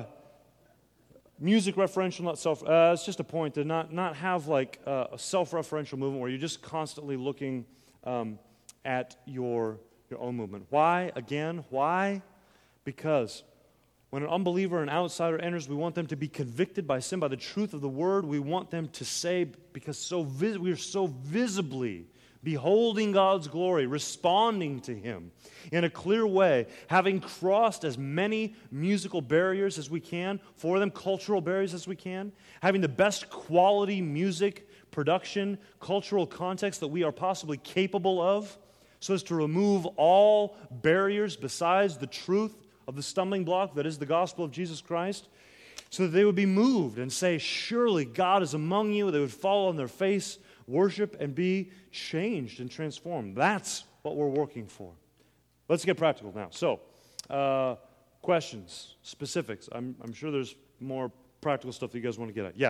music referential, not self. Uh, it's just a point to not not have like uh, a self-referential movement where you're just constantly looking um, at your your own movement. Why? Again, why? Because when an unbeliever, an outsider enters, we want them to be convicted by sin, by the truth of the word. We want them to say, because so vis- we are so visibly beholding God's glory, responding to Him in a clear way, having crossed as many musical barriers as we can, for them cultural barriers as we can, having the best quality music, production, cultural context that we are possibly capable of, so as to remove all barriers besides the truth of the stumbling block that is the gospel of Jesus Christ, so that they would be moved and say, surely God is among you. They would fall on their face, worship, and be changed and transformed. That's what we're working for. Let's get practical now. So, uh, questions, specifics. I'm, I'm sure there's more practical stuff that you guys want to get at. Yeah.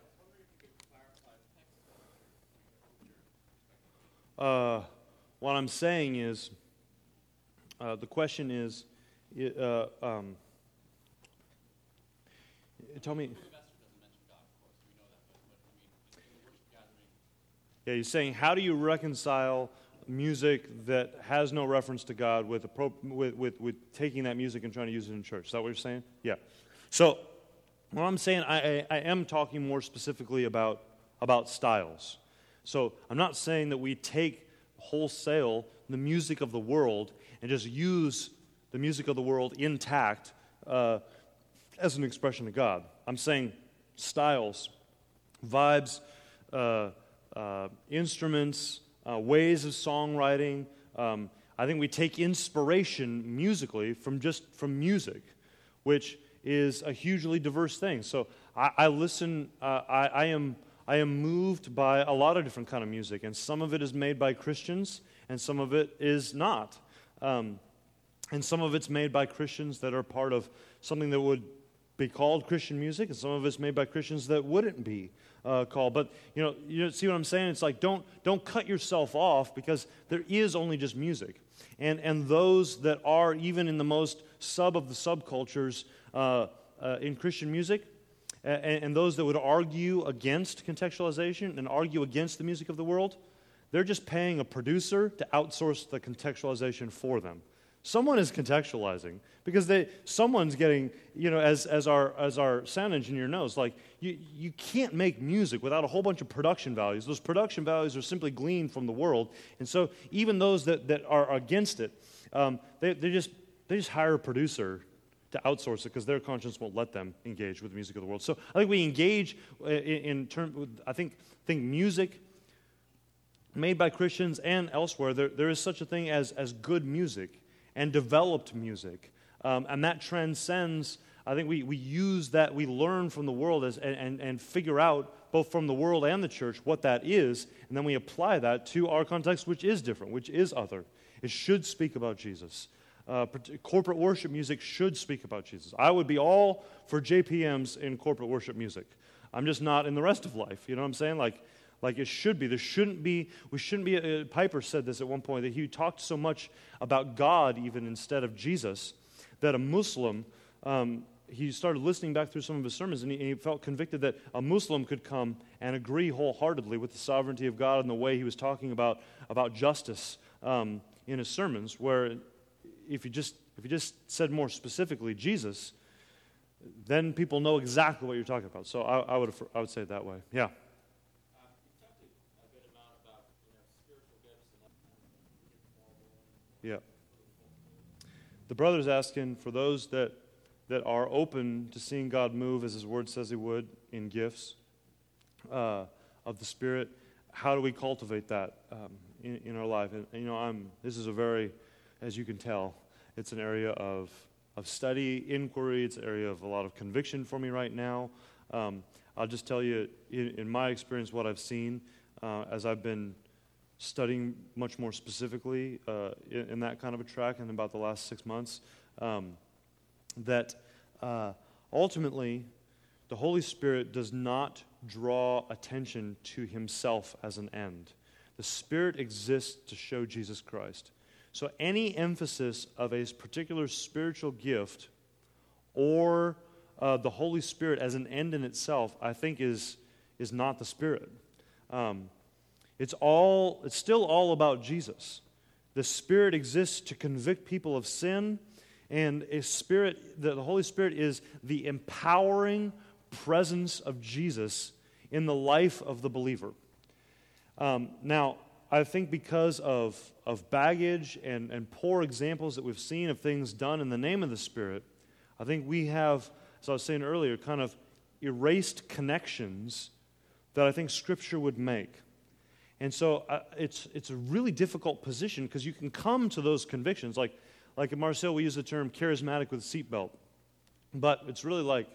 Uh, what I'm saying is, uh, the question is, uh, um, tell me. Yeah, you're saying, how do you reconcile music that has no reference to God with, appro- with, with, with taking that music and trying to use it in church? Is that what you're saying? Yeah. So, what I'm saying, I, I, I am talking more specifically about, about styles. So, I'm not saying that we take wholesale the music of the world and just use the music of the world intact uh, as an expression of God. I'm saying styles, vibes, uh, uh, instruments, uh, ways of songwriting. Um, I think we take inspiration musically from just from music, which is a hugely diverse thing. So I, I listen. Uh, I, I am I am moved by a lot of different kind of music, and some of it is made by Christians, and some of it is not. Um, and some of it's made by Christians that are part of something that would be called Christian music, and some of it's made by Christians that wouldn't be uh, called. But you know, you see what I'm saying? It's like don't don't cut yourself off, because there is only just music, and and those that are even in the most sub of the subcultures uh, uh, in Christian music, and, and those that would argue against contextualization and argue against the music of the world, they're just paying a producer to outsource the contextualization for them. Someone is contextualizing, because they someone's getting, you know, as as our as our sound engineer knows, like you you can't make music without a whole bunch of production values. Those production values are simply gleaned from the world, and so even those that, that are against it, um, they they just they just hire a producer to outsource it, because their conscience won't let them engage with the music of the world. So I think we engage in, in term. I think think music made by Christians and elsewhere. There there is such a thing as as good music and developed music. Um, and that transcends, I think we, we use that, we learn from the world as, and, and, and figure out, both from the world and the church, what that is, and then we apply that to our context, which is different, which is other. It should speak about Jesus. Uh, corporate worship music should speak about Jesus. I would be all for J P Ms in corporate worship music. I'm just not in the rest of life, you know what I'm saying? Like, Like it should be. There shouldn't be, we shouldn't be, uh, Piper said this at one point, that he talked so much about God even instead of Jesus, that a Muslim, um, he started listening back through some of his sermons, and he, and he felt convicted that a Muslim could come and agree wholeheartedly with the sovereignty of God and the way he was talking about, about justice um, in his sermons, where if you just if you just said more specifically Jesus, then people know exactly what you're talking about. So I, I would I would say it that way. Yeah. Yeah. The brother's asking for those that that are open to seeing God move as His Word says He would in gifts uh, of the Spirit. How do we cultivate that um, in, in our life? And, and you know, I'm. This is a very, as you can tell, it's an area of of study, inquiry. It's an area of a lot of conviction for me right now. Um, I'll just tell you, in, in my experience, what I've seen uh, as I've been studying much more specifically uh, in, in that kind of a track in about the last six months, um, that uh, ultimately the Holy Spirit does not draw attention to Himself as an end. The Spirit exists to show Jesus Christ. So any emphasis of a particular spiritual gift or uh, the Holy Spirit as an end in itself, I think is is not the Spirit. Um, It's all. It's still all about Jesus. The Spirit exists to convict people of sin, and a Spirit, the, the Holy Spirit is the empowering presence of Jesus in the life of the believer. Um, now, I think because of, of baggage and, and poor examples that we've seen of things done in the name of the Spirit, I think we have, as I was saying earlier, kind of erased connections that I think Scripture would make. And so uh, it's it's a really difficult position because you can come to those convictions. Like, like at Marcel, we use the term charismatic with a seatbelt. But it's really like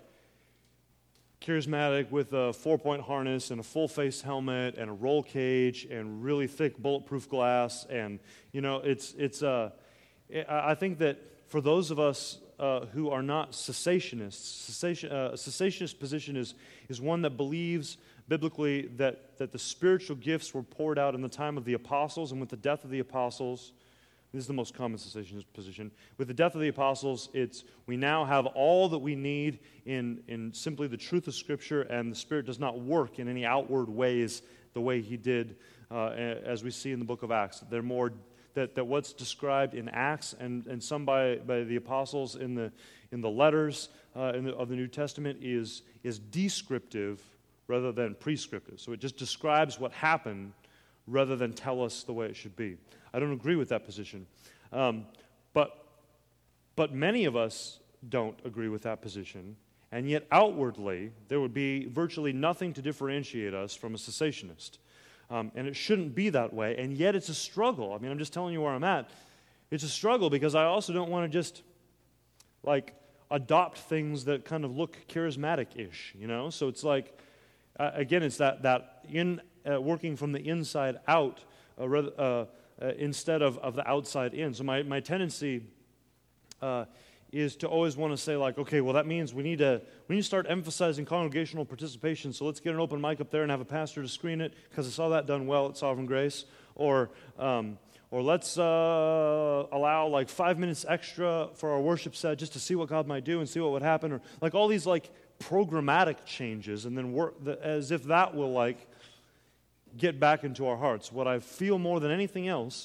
charismatic with a four-point harness and a full-face helmet and a roll cage and really thick bulletproof glass. And, you know, it's, it's uh, I think that for those of us uh, who are not cessationists, cessation, uh, a cessationist position is, is one that believes biblically that, that the spiritual gifts were poured out in the time of the apostles, and with the death of the apostles, this is the most common cessationist position. With the death of the apostles, it's we now have all that we need in, in simply the truth of Scripture, and the Spirit does not work in any outward ways the way He did, uh, as we see in the book of Acts. They're more that, that what's described in Acts and, and some by, by the apostles in the in the letters uh, in the, of the New Testament is is descriptive rather than prescriptive. So it just describes what happened rather than tell us the way it should be. I don't agree with that position. Um, but, but many of us don't agree with that position, and yet outwardly there would be virtually nothing to differentiate us from a cessationist. Um, and it shouldn't be that way, and yet it's a struggle. I mean, I'm just telling you where I'm at. It's a struggle because I also don't want to just, like, adopt things that kind of look charismatic-ish, you know? So it's like, uh, again, it's that, that in uh, working from the inside out uh, rather, uh, Uh, instead of, of the outside in. So my, my tendency uh, is to always want to say, like, okay, well, that means we need to we need to start emphasizing congregational participation, so let's get an open mic up there and have a pastor to screen it, because I saw that done well at Sovereign Grace. Or um, or let's uh, allow, like, five minutes extra for our worship set just to see what God might do and see what would happen. Or, like, all these, like, programmatic changes, and then work the, as if that will, like, get back into our hearts. What I feel more than anything else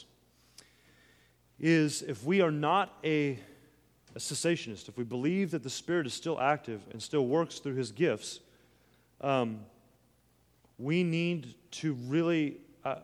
is if we are not a, a cessationist, if we believe that the Spirit is still active and still works through His gifts, um, we need to really, uh,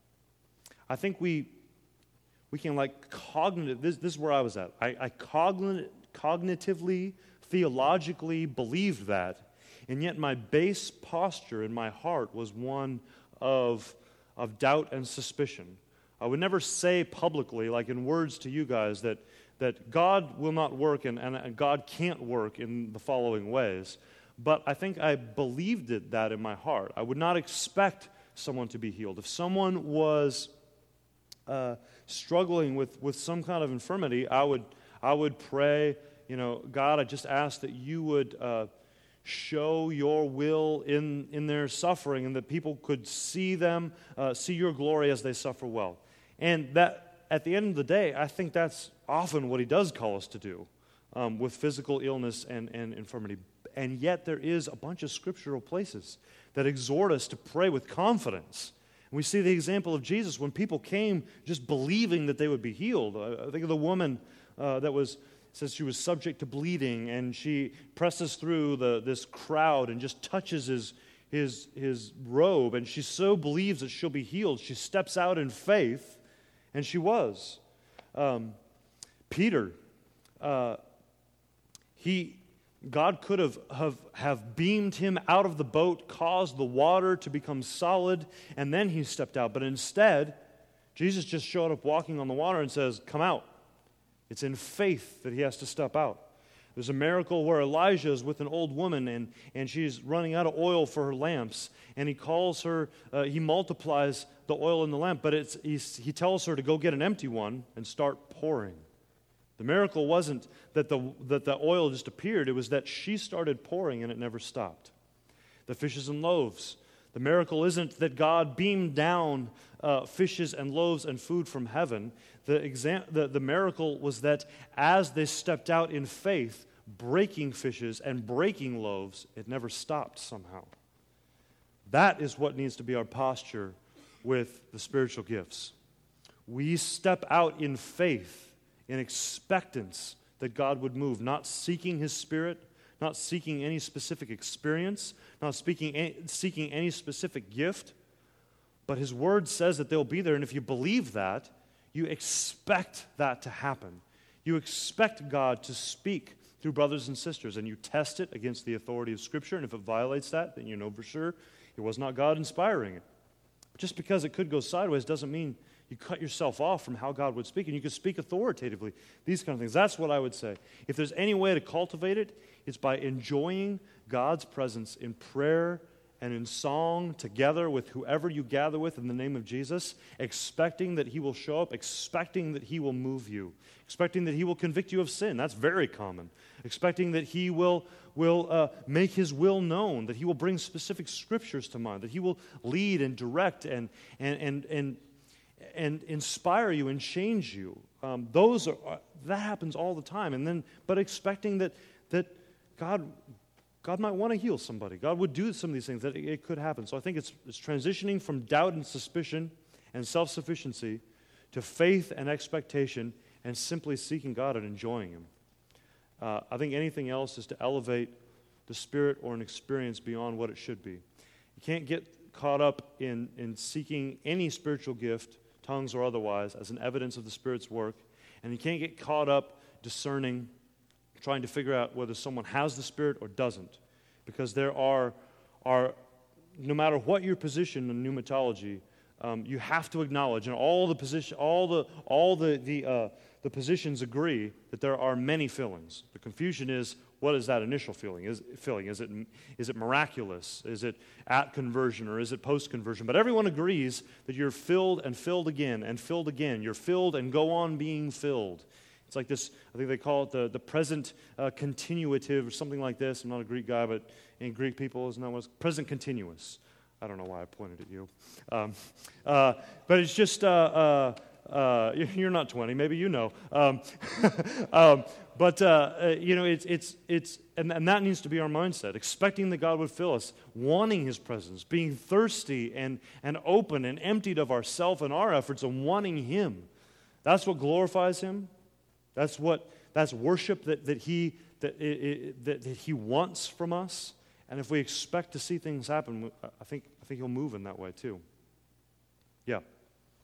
I think we we can like cognitive, this, this is where I was at. I, I cogn- cognitively, theologically believed that, and yet my base posture in my heart was one Of, of doubt and suspicion. I would never say publicly, like in words to you guys, that, that God will not work and, and God can't work in the following ways. But I think I believed it, that in my heart. I would not expect someone to be healed. If someone was uh, struggling with, with some kind of infirmity, I would, I would pray, you know, God, I just ask that you would Uh, show your will in, in their suffering, and that people could see them, uh, see your glory as they suffer well. And that, at the end of the day, I think that's often what He does call us to do um, with physical illness and, and infirmity. And yet there is a bunch of scriptural places that exhort us to pray with confidence. And we see the example of Jesus when people came just believing that they would be healed. I, I think of the woman uh, that was says she was subject to bleeding, and she presses through the this crowd and just touches his his his robe, and she so believes that she'll be healed. She steps out in faith, and she was. Um, Peter, uh, he God could have, have have beamed him out of the boat, caused the water to become solid, and then he stepped out. But instead, Jesus just showed up walking on the water and says, "Come out." It's in faith that he has to step out. There's a miracle where Elijah is with an old woman, and, and she's running out of oil for her lamps. And he calls her, uh, he multiplies the oil in the lamp, but it's, he's, he tells her to go get an empty one and start pouring. The miracle wasn't that the, that the oil just appeared, it was that she started pouring and it never stopped. The fishes and loaves. The miracle isn't that God beamed down uh, fishes and loaves and food from heaven. The, exam- the, the miracle was that as they stepped out in faith, breaking fishes and breaking loaves, it never stopped somehow. That is what needs to be our posture with the spiritual gifts. We step out in faith, in expectance that God would move, not seeking His Spirit, not seeking any specific experience, not speaking any, seeking any specific gift, but His Word says that they'll be there, and if you believe that, you expect that to happen. You expect God to speak through brothers and sisters, and you test it against the authority of Scripture, and if it violates that, then you know for sure it was not God inspiring it. Just because it could go sideways doesn't mean you cut yourself off from how God would speak, and you could speak authoritatively, these kind of things. That's what I would say. If there's any way to cultivate it, it's by enjoying God's presence in prayer and in song together with whoever you gather with in the name of Jesus, expecting that He will show up, expecting that He will move you, expecting that He will convict you of sin. That's very common. Expecting that He will, will uh, make His will known, that He will bring specific scriptures to mind, that He will lead and direct and, and, and, and, and inspire you and change you. Um, those are, uh, that happens all the time. And then, but expecting that, that God... God might want to heal somebody. God would do some of these things, that it, it could happen. So I think it's, it's transitioning from doubt and suspicion and self-sufficiency to faith and expectation and simply seeking God and enjoying Him. Uh, I think anything else is to elevate the spirit or an experience beyond what it should be. You can't get caught up in, in seeking any spiritual gift, tongues or otherwise, as an evidence of the Spirit's work. And you can't get caught up discerning, trying to figure out whether someone has the Spirit or doesn't. Because there are, are no matter what your position in pneumatology, um, you have to acknowledge, and all the position, all the all the the uh, the positions agree that there are many fillings. The confusion is, what is that initial feeling? Is filling? Is it is it miraculous? Is it at conversion or is it post conversion? But everyone agrees that you're filled and filled again and filled again. You're filled and go on being filled. It's like this, I think they call it the, the present uh, continuative or something like this. I'm not a Greek guy, but in Greek people, isn't that what's present continuous? I don't know why I pointed at you. Um, uh, but it's just, uh, uh, uh, you're not twenty, maybe you know. Um, um, but, uh, uh, you know, it's, it's, it's and, and that needs to be our mindset, expecting that God would fill us, wanting His presence, being thirsty and, and open and emptied of ourself and our efforts and wanting Him. That's what glorifies Him. That's what that's worship that, that he that, it, it, that that he wants from us, and if we expect to see things happen, I think I think He'll move in that way too. Yeah. Um,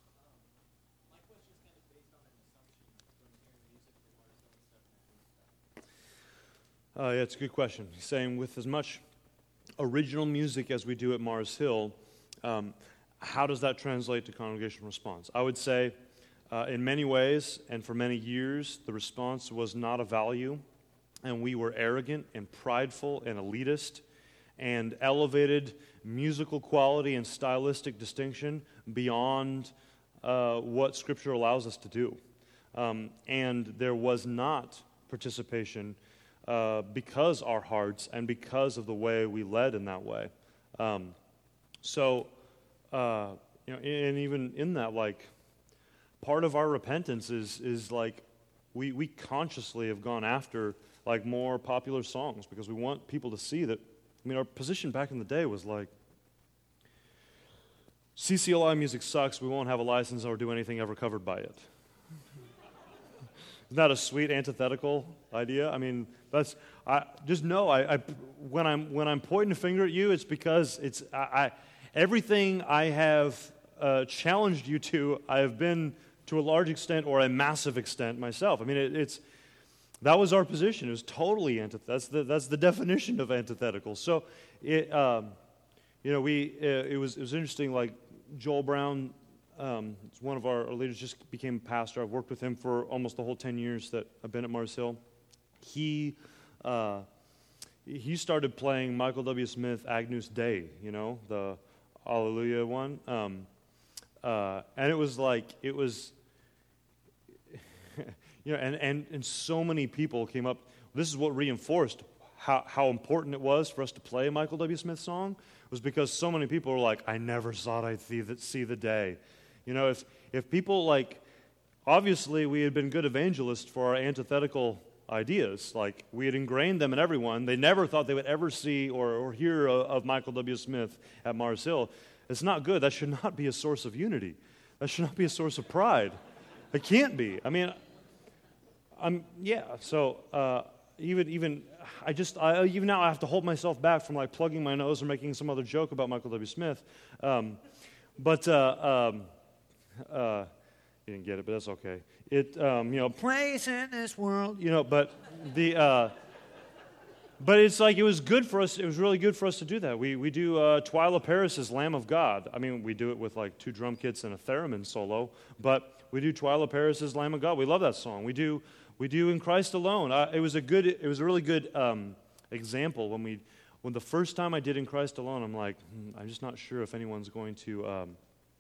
my question is kind of based on an assumption from hearing music from Mars Hill and stuff. Uh, yeah, it's a good question. He's saying with as much original music as we do at Mars Hill, um, how does that translate to congregational response? I would say, Uh, in many ways, and for many years, the response was not of value, and we were arrogant and prideful and elitist, and elevated musical quality and stylistic distinction beyond uh, what Scripture allows us to do. Um, and there was not participation uh, because our hearts and because of the way we led in that way. Um, so, uh, you know, and even in that, like, part of our repentance is is like we we consciously have gone after like more popular songs because we want people to see that. I mean, our position back in the day was like, C C L I music sucks. We won't have a license or do anything ever covered by it. Isn't that a sweet antithetical idea? I mean, that's I just know I, I when I'm when I'm pointing a finger at you, it's because it's I, I everything I have uh, challenged you to, I have been to a large extent or a massive extent myself. I mean, it, it's that was our position. It was totally antithetical. That's the that's the definition of antithetical. So, it um, you know, we uh, it was it was interesting. Like Joel Brown, um, one of our, our leaders, just became a pastor. I've worked with him for almost the whole ten years that I've been at Mars Hill. He uh, he started playing Michael W. Smith Agnus Dei. You know, the Alleluia one. Um, uh, and it was like it was. You know, and, and, and so many people came up. This is what reinforced how, how important it was for us to play a Michael W. Smith song, was because so many people were like, I never thought I'd see the, see the day. You know, if if people like, obviously we had been good evangelists for our antithetical ideas. Like, we had ingrained them in everyone. They never thought they would ever see or, or hear of, of Michael W. Smith at Mars Hill. It's not good. That should not be a source of unity. That should not be a source of pride. It can't be. I mean, I'm yeah. So uh, even even I just I, even now I have to hold myself back from like plugging my nose or making some other joke about Michael W. Smith. Um, but uh, um, uh, you didn't get it, but that's okay. It, um, you know, place in this world, you know, but the, uh, but it's like it was good for us. It was really good for us to do that. We we do uh, Twyla Paris's Lamb of God. I mean, we do it with like two drum kits and a theremin solo, but we do Twyla Paris's Lamb of God. We love that song. We do we do In Christ Alone. Uh, it was a good. It was a really good um, example when we when the first time I did In Christ Alone. I'm like, hmm, I'm just not sure if anyone's going to um,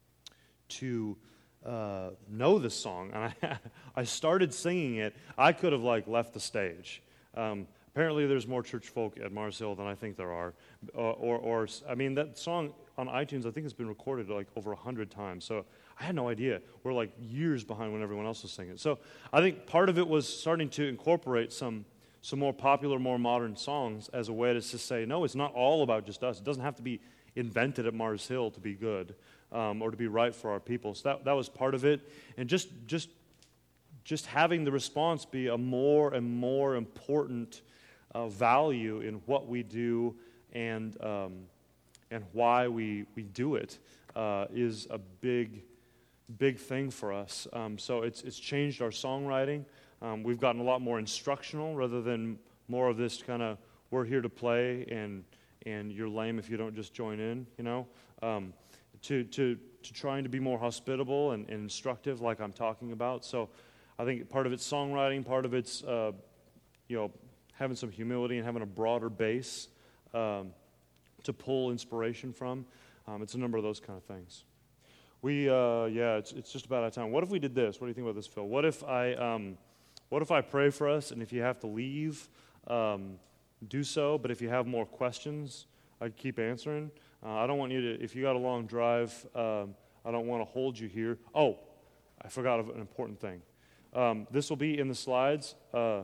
to. Uh, know this song, and I, I started singing it. I could have like left the stage. Um, apparently, there's more church folk at Mars Hill than I think there are. Uh, or, or, I mean, that song on iTunes, I think it's been recorded like over a hundred times. So I had no idea. We're like years behind when everyone else was singing. So I think part of it was starting to incorporate some some more popular, more modern songs as a way to just say, no, it's not all about just us. It doesn't have to be invented at Mars Hill to be good. Um, or to be right for our people. So that, that was part of it. And just just just having the response be a more and more important uh, value in what we do and um, and why we, we do it uh, is a big, big thing for us. Um, so it's it's changed our songwriting. Um, we've gotten a lot more instructional rather than more of this kind of, we're here to play and and you're lame if you don't just join in, you know. Um, To, to, to trying to be more hospitable and, and instructive, like I'm talking about. So, I think part of it's songwriting, part of it's uh, you know having some humility and having a broader base um, to pull inspiration from. Um, it's a number of those kind of things. We uh, yeah, it's it's just about out of time. What if we did this? What do you think about this, Phil? What if I um, what if I pray for us, and if you have to leave, um, do so. But if you have more questions, I keep answering. Uh, I don't want you to, if you got a long drive, um, I don't want to hold you here. Oh, I forgot of an important thing. Um, this will be in the slides uh,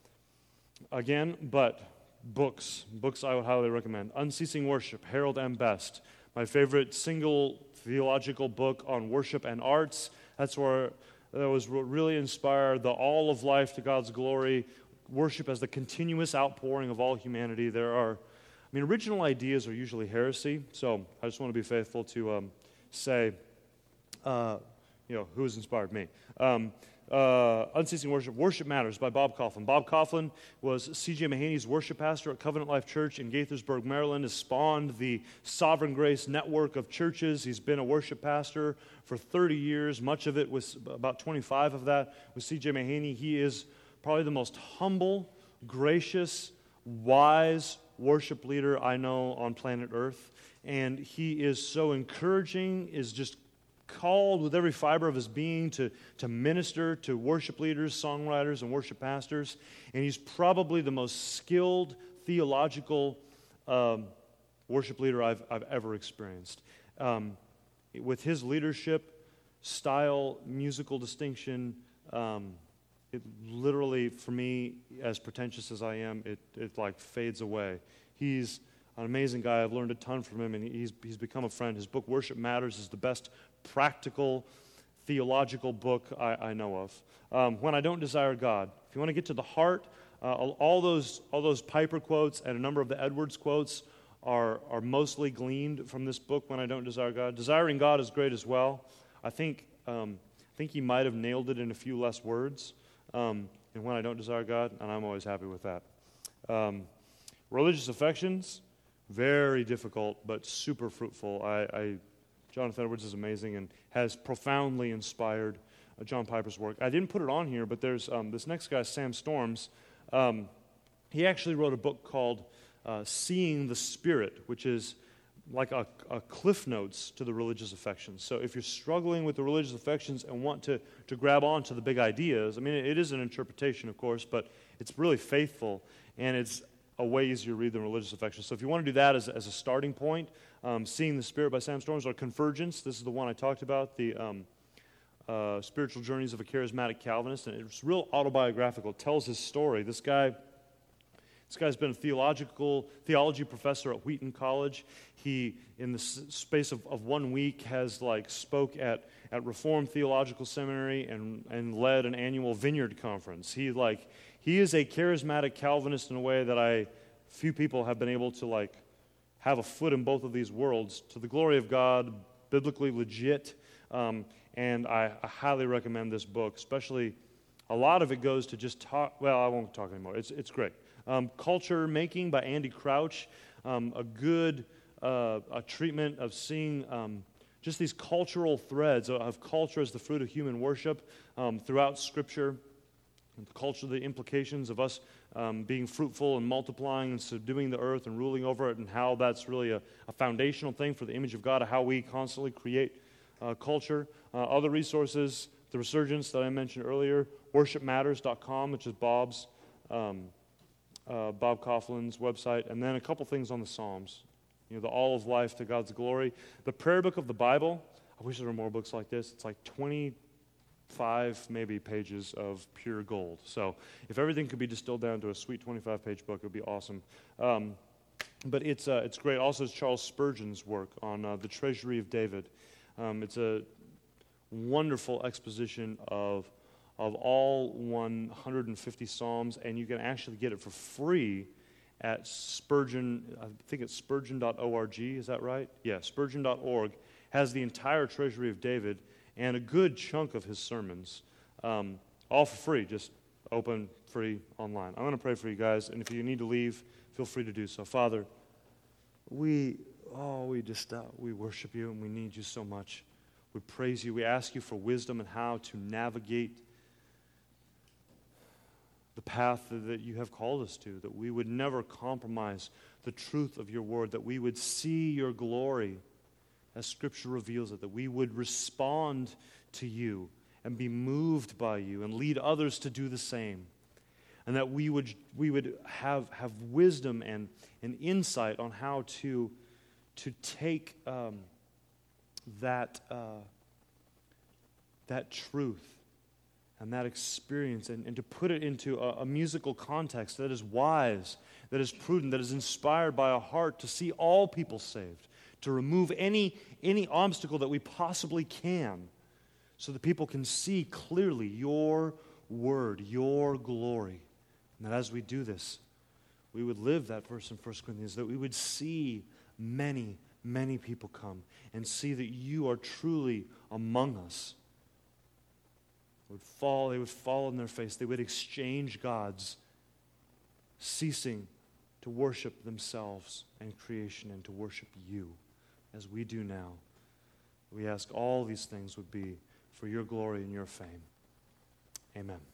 again, but books. Books I would highly recommend. Unceasing Worship, Harold M. Best. My favorite single theological book on worship and arts. That's where that was what really inspired the all of life to God's glory, worship as the continuous outpouring of all humanity. There are I mean, original ideas are usually heresy, so I just want to be faithful to um, say, uh, you know, who has inspired me. Um, uh, Unceasing Worship, Worship Matters by Bob Coughlin. Bob Coughlin was C J Mahaney's worship pastor at Covenant Life Church in Gaithersburg, Maryland, has spawned the Sovereign Grace network of churches. He's been a worship pastor for thirty years, much of it was, about twenty-five of that, with C J Mahaney. He is probably the most humble, gracious, wise worship leader I know on planet Earth, and he is so encouraging, is just called with every fiber of his being to, to minister to worship leaders, songwriters, and worship pastors, and he's probably the most skilled theological um, worship leader I've, I've ever experienced. Um, with his leadership, style, musical distinction, um, it literally, for me, as pretentious as I am, it, it like fades away. He's an amazing guy. I've learned a ton from him, and he's, he's become a friend. His book, Worship Matters, is the best practical, theological book I, I know of. Um, When I Don't Desire God. If you want to get to the heart, uh, all those all those Piper quotes and a number of the Edwards quotes are, are mostly gleaned from this book, When I Don't Desire God. Desiring God is great as well. I think, um, I think he might have nailed it in a few less words. Um, and When I Don't Desire God, and I'm always happy with that. Um, religious affections, very difficult, but super fruitful. I, I, Jonathan Edwards is amazing and has profoundly inspired uh, John Piper's work. I didn't put it on here, but there's um, this next guy, Sam Storms. Um, he actually wrote a book called uh, Seeing the Spirit, which is like a, a cliff notes to the religious affections. So if you're struggling with the religious affections and want to, to grab on to the big ideas, I mean, it, it is an interpretation, of course, but it's really faithful, and it's a way easier to read than religious affections. So if you want to do that as, as a starting point, um, Seeing the Spirit by Sam Storms, or Convergence, this is the one I talked about, the um, uh, Spiritual Journeys of a Charismatic Calvinist, and it's real autobiographical. It tells his story. This guy... This guy's been a theological theology professor at Wheaton College. He, in the s- space of, of one week, has like spoke at, at Reformed Theological Seminary and, and led an annual Vineyard Conference. He like he is a charismatic Calvinist in a way that I few people have been able to like have a foot in both of these worlds to the glory of God, biblically legit, um, and I, I highly recommend this book, especially a lot of it goes to just talk, well, I won't talk anymore. It's, it's great. Um, Culture Making by Andy Crouch, um, a good uh, a treatment of seeing um, just these cultural threads of culture as the fruit of human worship um, throughout Scripture, and the culture, the implications of us um, being fruitful and multiplying and subduing the earth and ruling over it, and how that's really a, a foundational thing for the image of God, how we constantly create uh, culture. Uh, other resources, The Resurgence that I mentioned earlier, worship matters dot com, which is Bob's, um, uh, Bob Coughlin's website, and then a couple things on the Psalms. You know, the All of Life to God's Glory. The Prayer Book of the Bible. I wish there were more books like this. It's like twenty-five maybe pages of pure gold. So if everything could be distilled down to a sweet twenty-five page book, it would be awesome. Um, but it's uh, it's great. Also, it's Charles Spurgeon's work on uh, the Treasury of David. Um, it's a wonderful exposition of of all one hundred fifty Psalms, and you can actually get it for free at Spurgeon, I think it's spurgeon dot org, is that right? Yeah, spurgeon dot org has the entire Treasury of David and a good chunk of his sermons, um, all for free, just open, free, online. I'm going to pray for you guys, and if you need to leave, feel free to do so. Father, we, oh, we just, uh, we worship you, and we need you so much. We praise you. We ask you for wisdom and how to navigate the path that you have called us to, that we would never compromise the truth of your word, that we would see your glory as Scripture reveals it, that we would respond to you and be moved by you and lead others to do the same, and that we would we would have, have wisdom and, and insight on how to, to take um, that, uh, that truth and that experience, and, and to put it into a, a musical context that is wise, that is prudent, that is inspired by a heart to see all people saved, to remove any, any obstacle that we possibly can, so that people can see clearly your word, your glory. And that as we do this, we would live that verse in First Corinthians, that we would see many, many people come and see that you are truly among us. Would fall, they would fall on their face. They would exchange gods, ceasing to worship themselves and creation and to worship you as we do now. We ask all these things would be for your glory and your fame. Amen.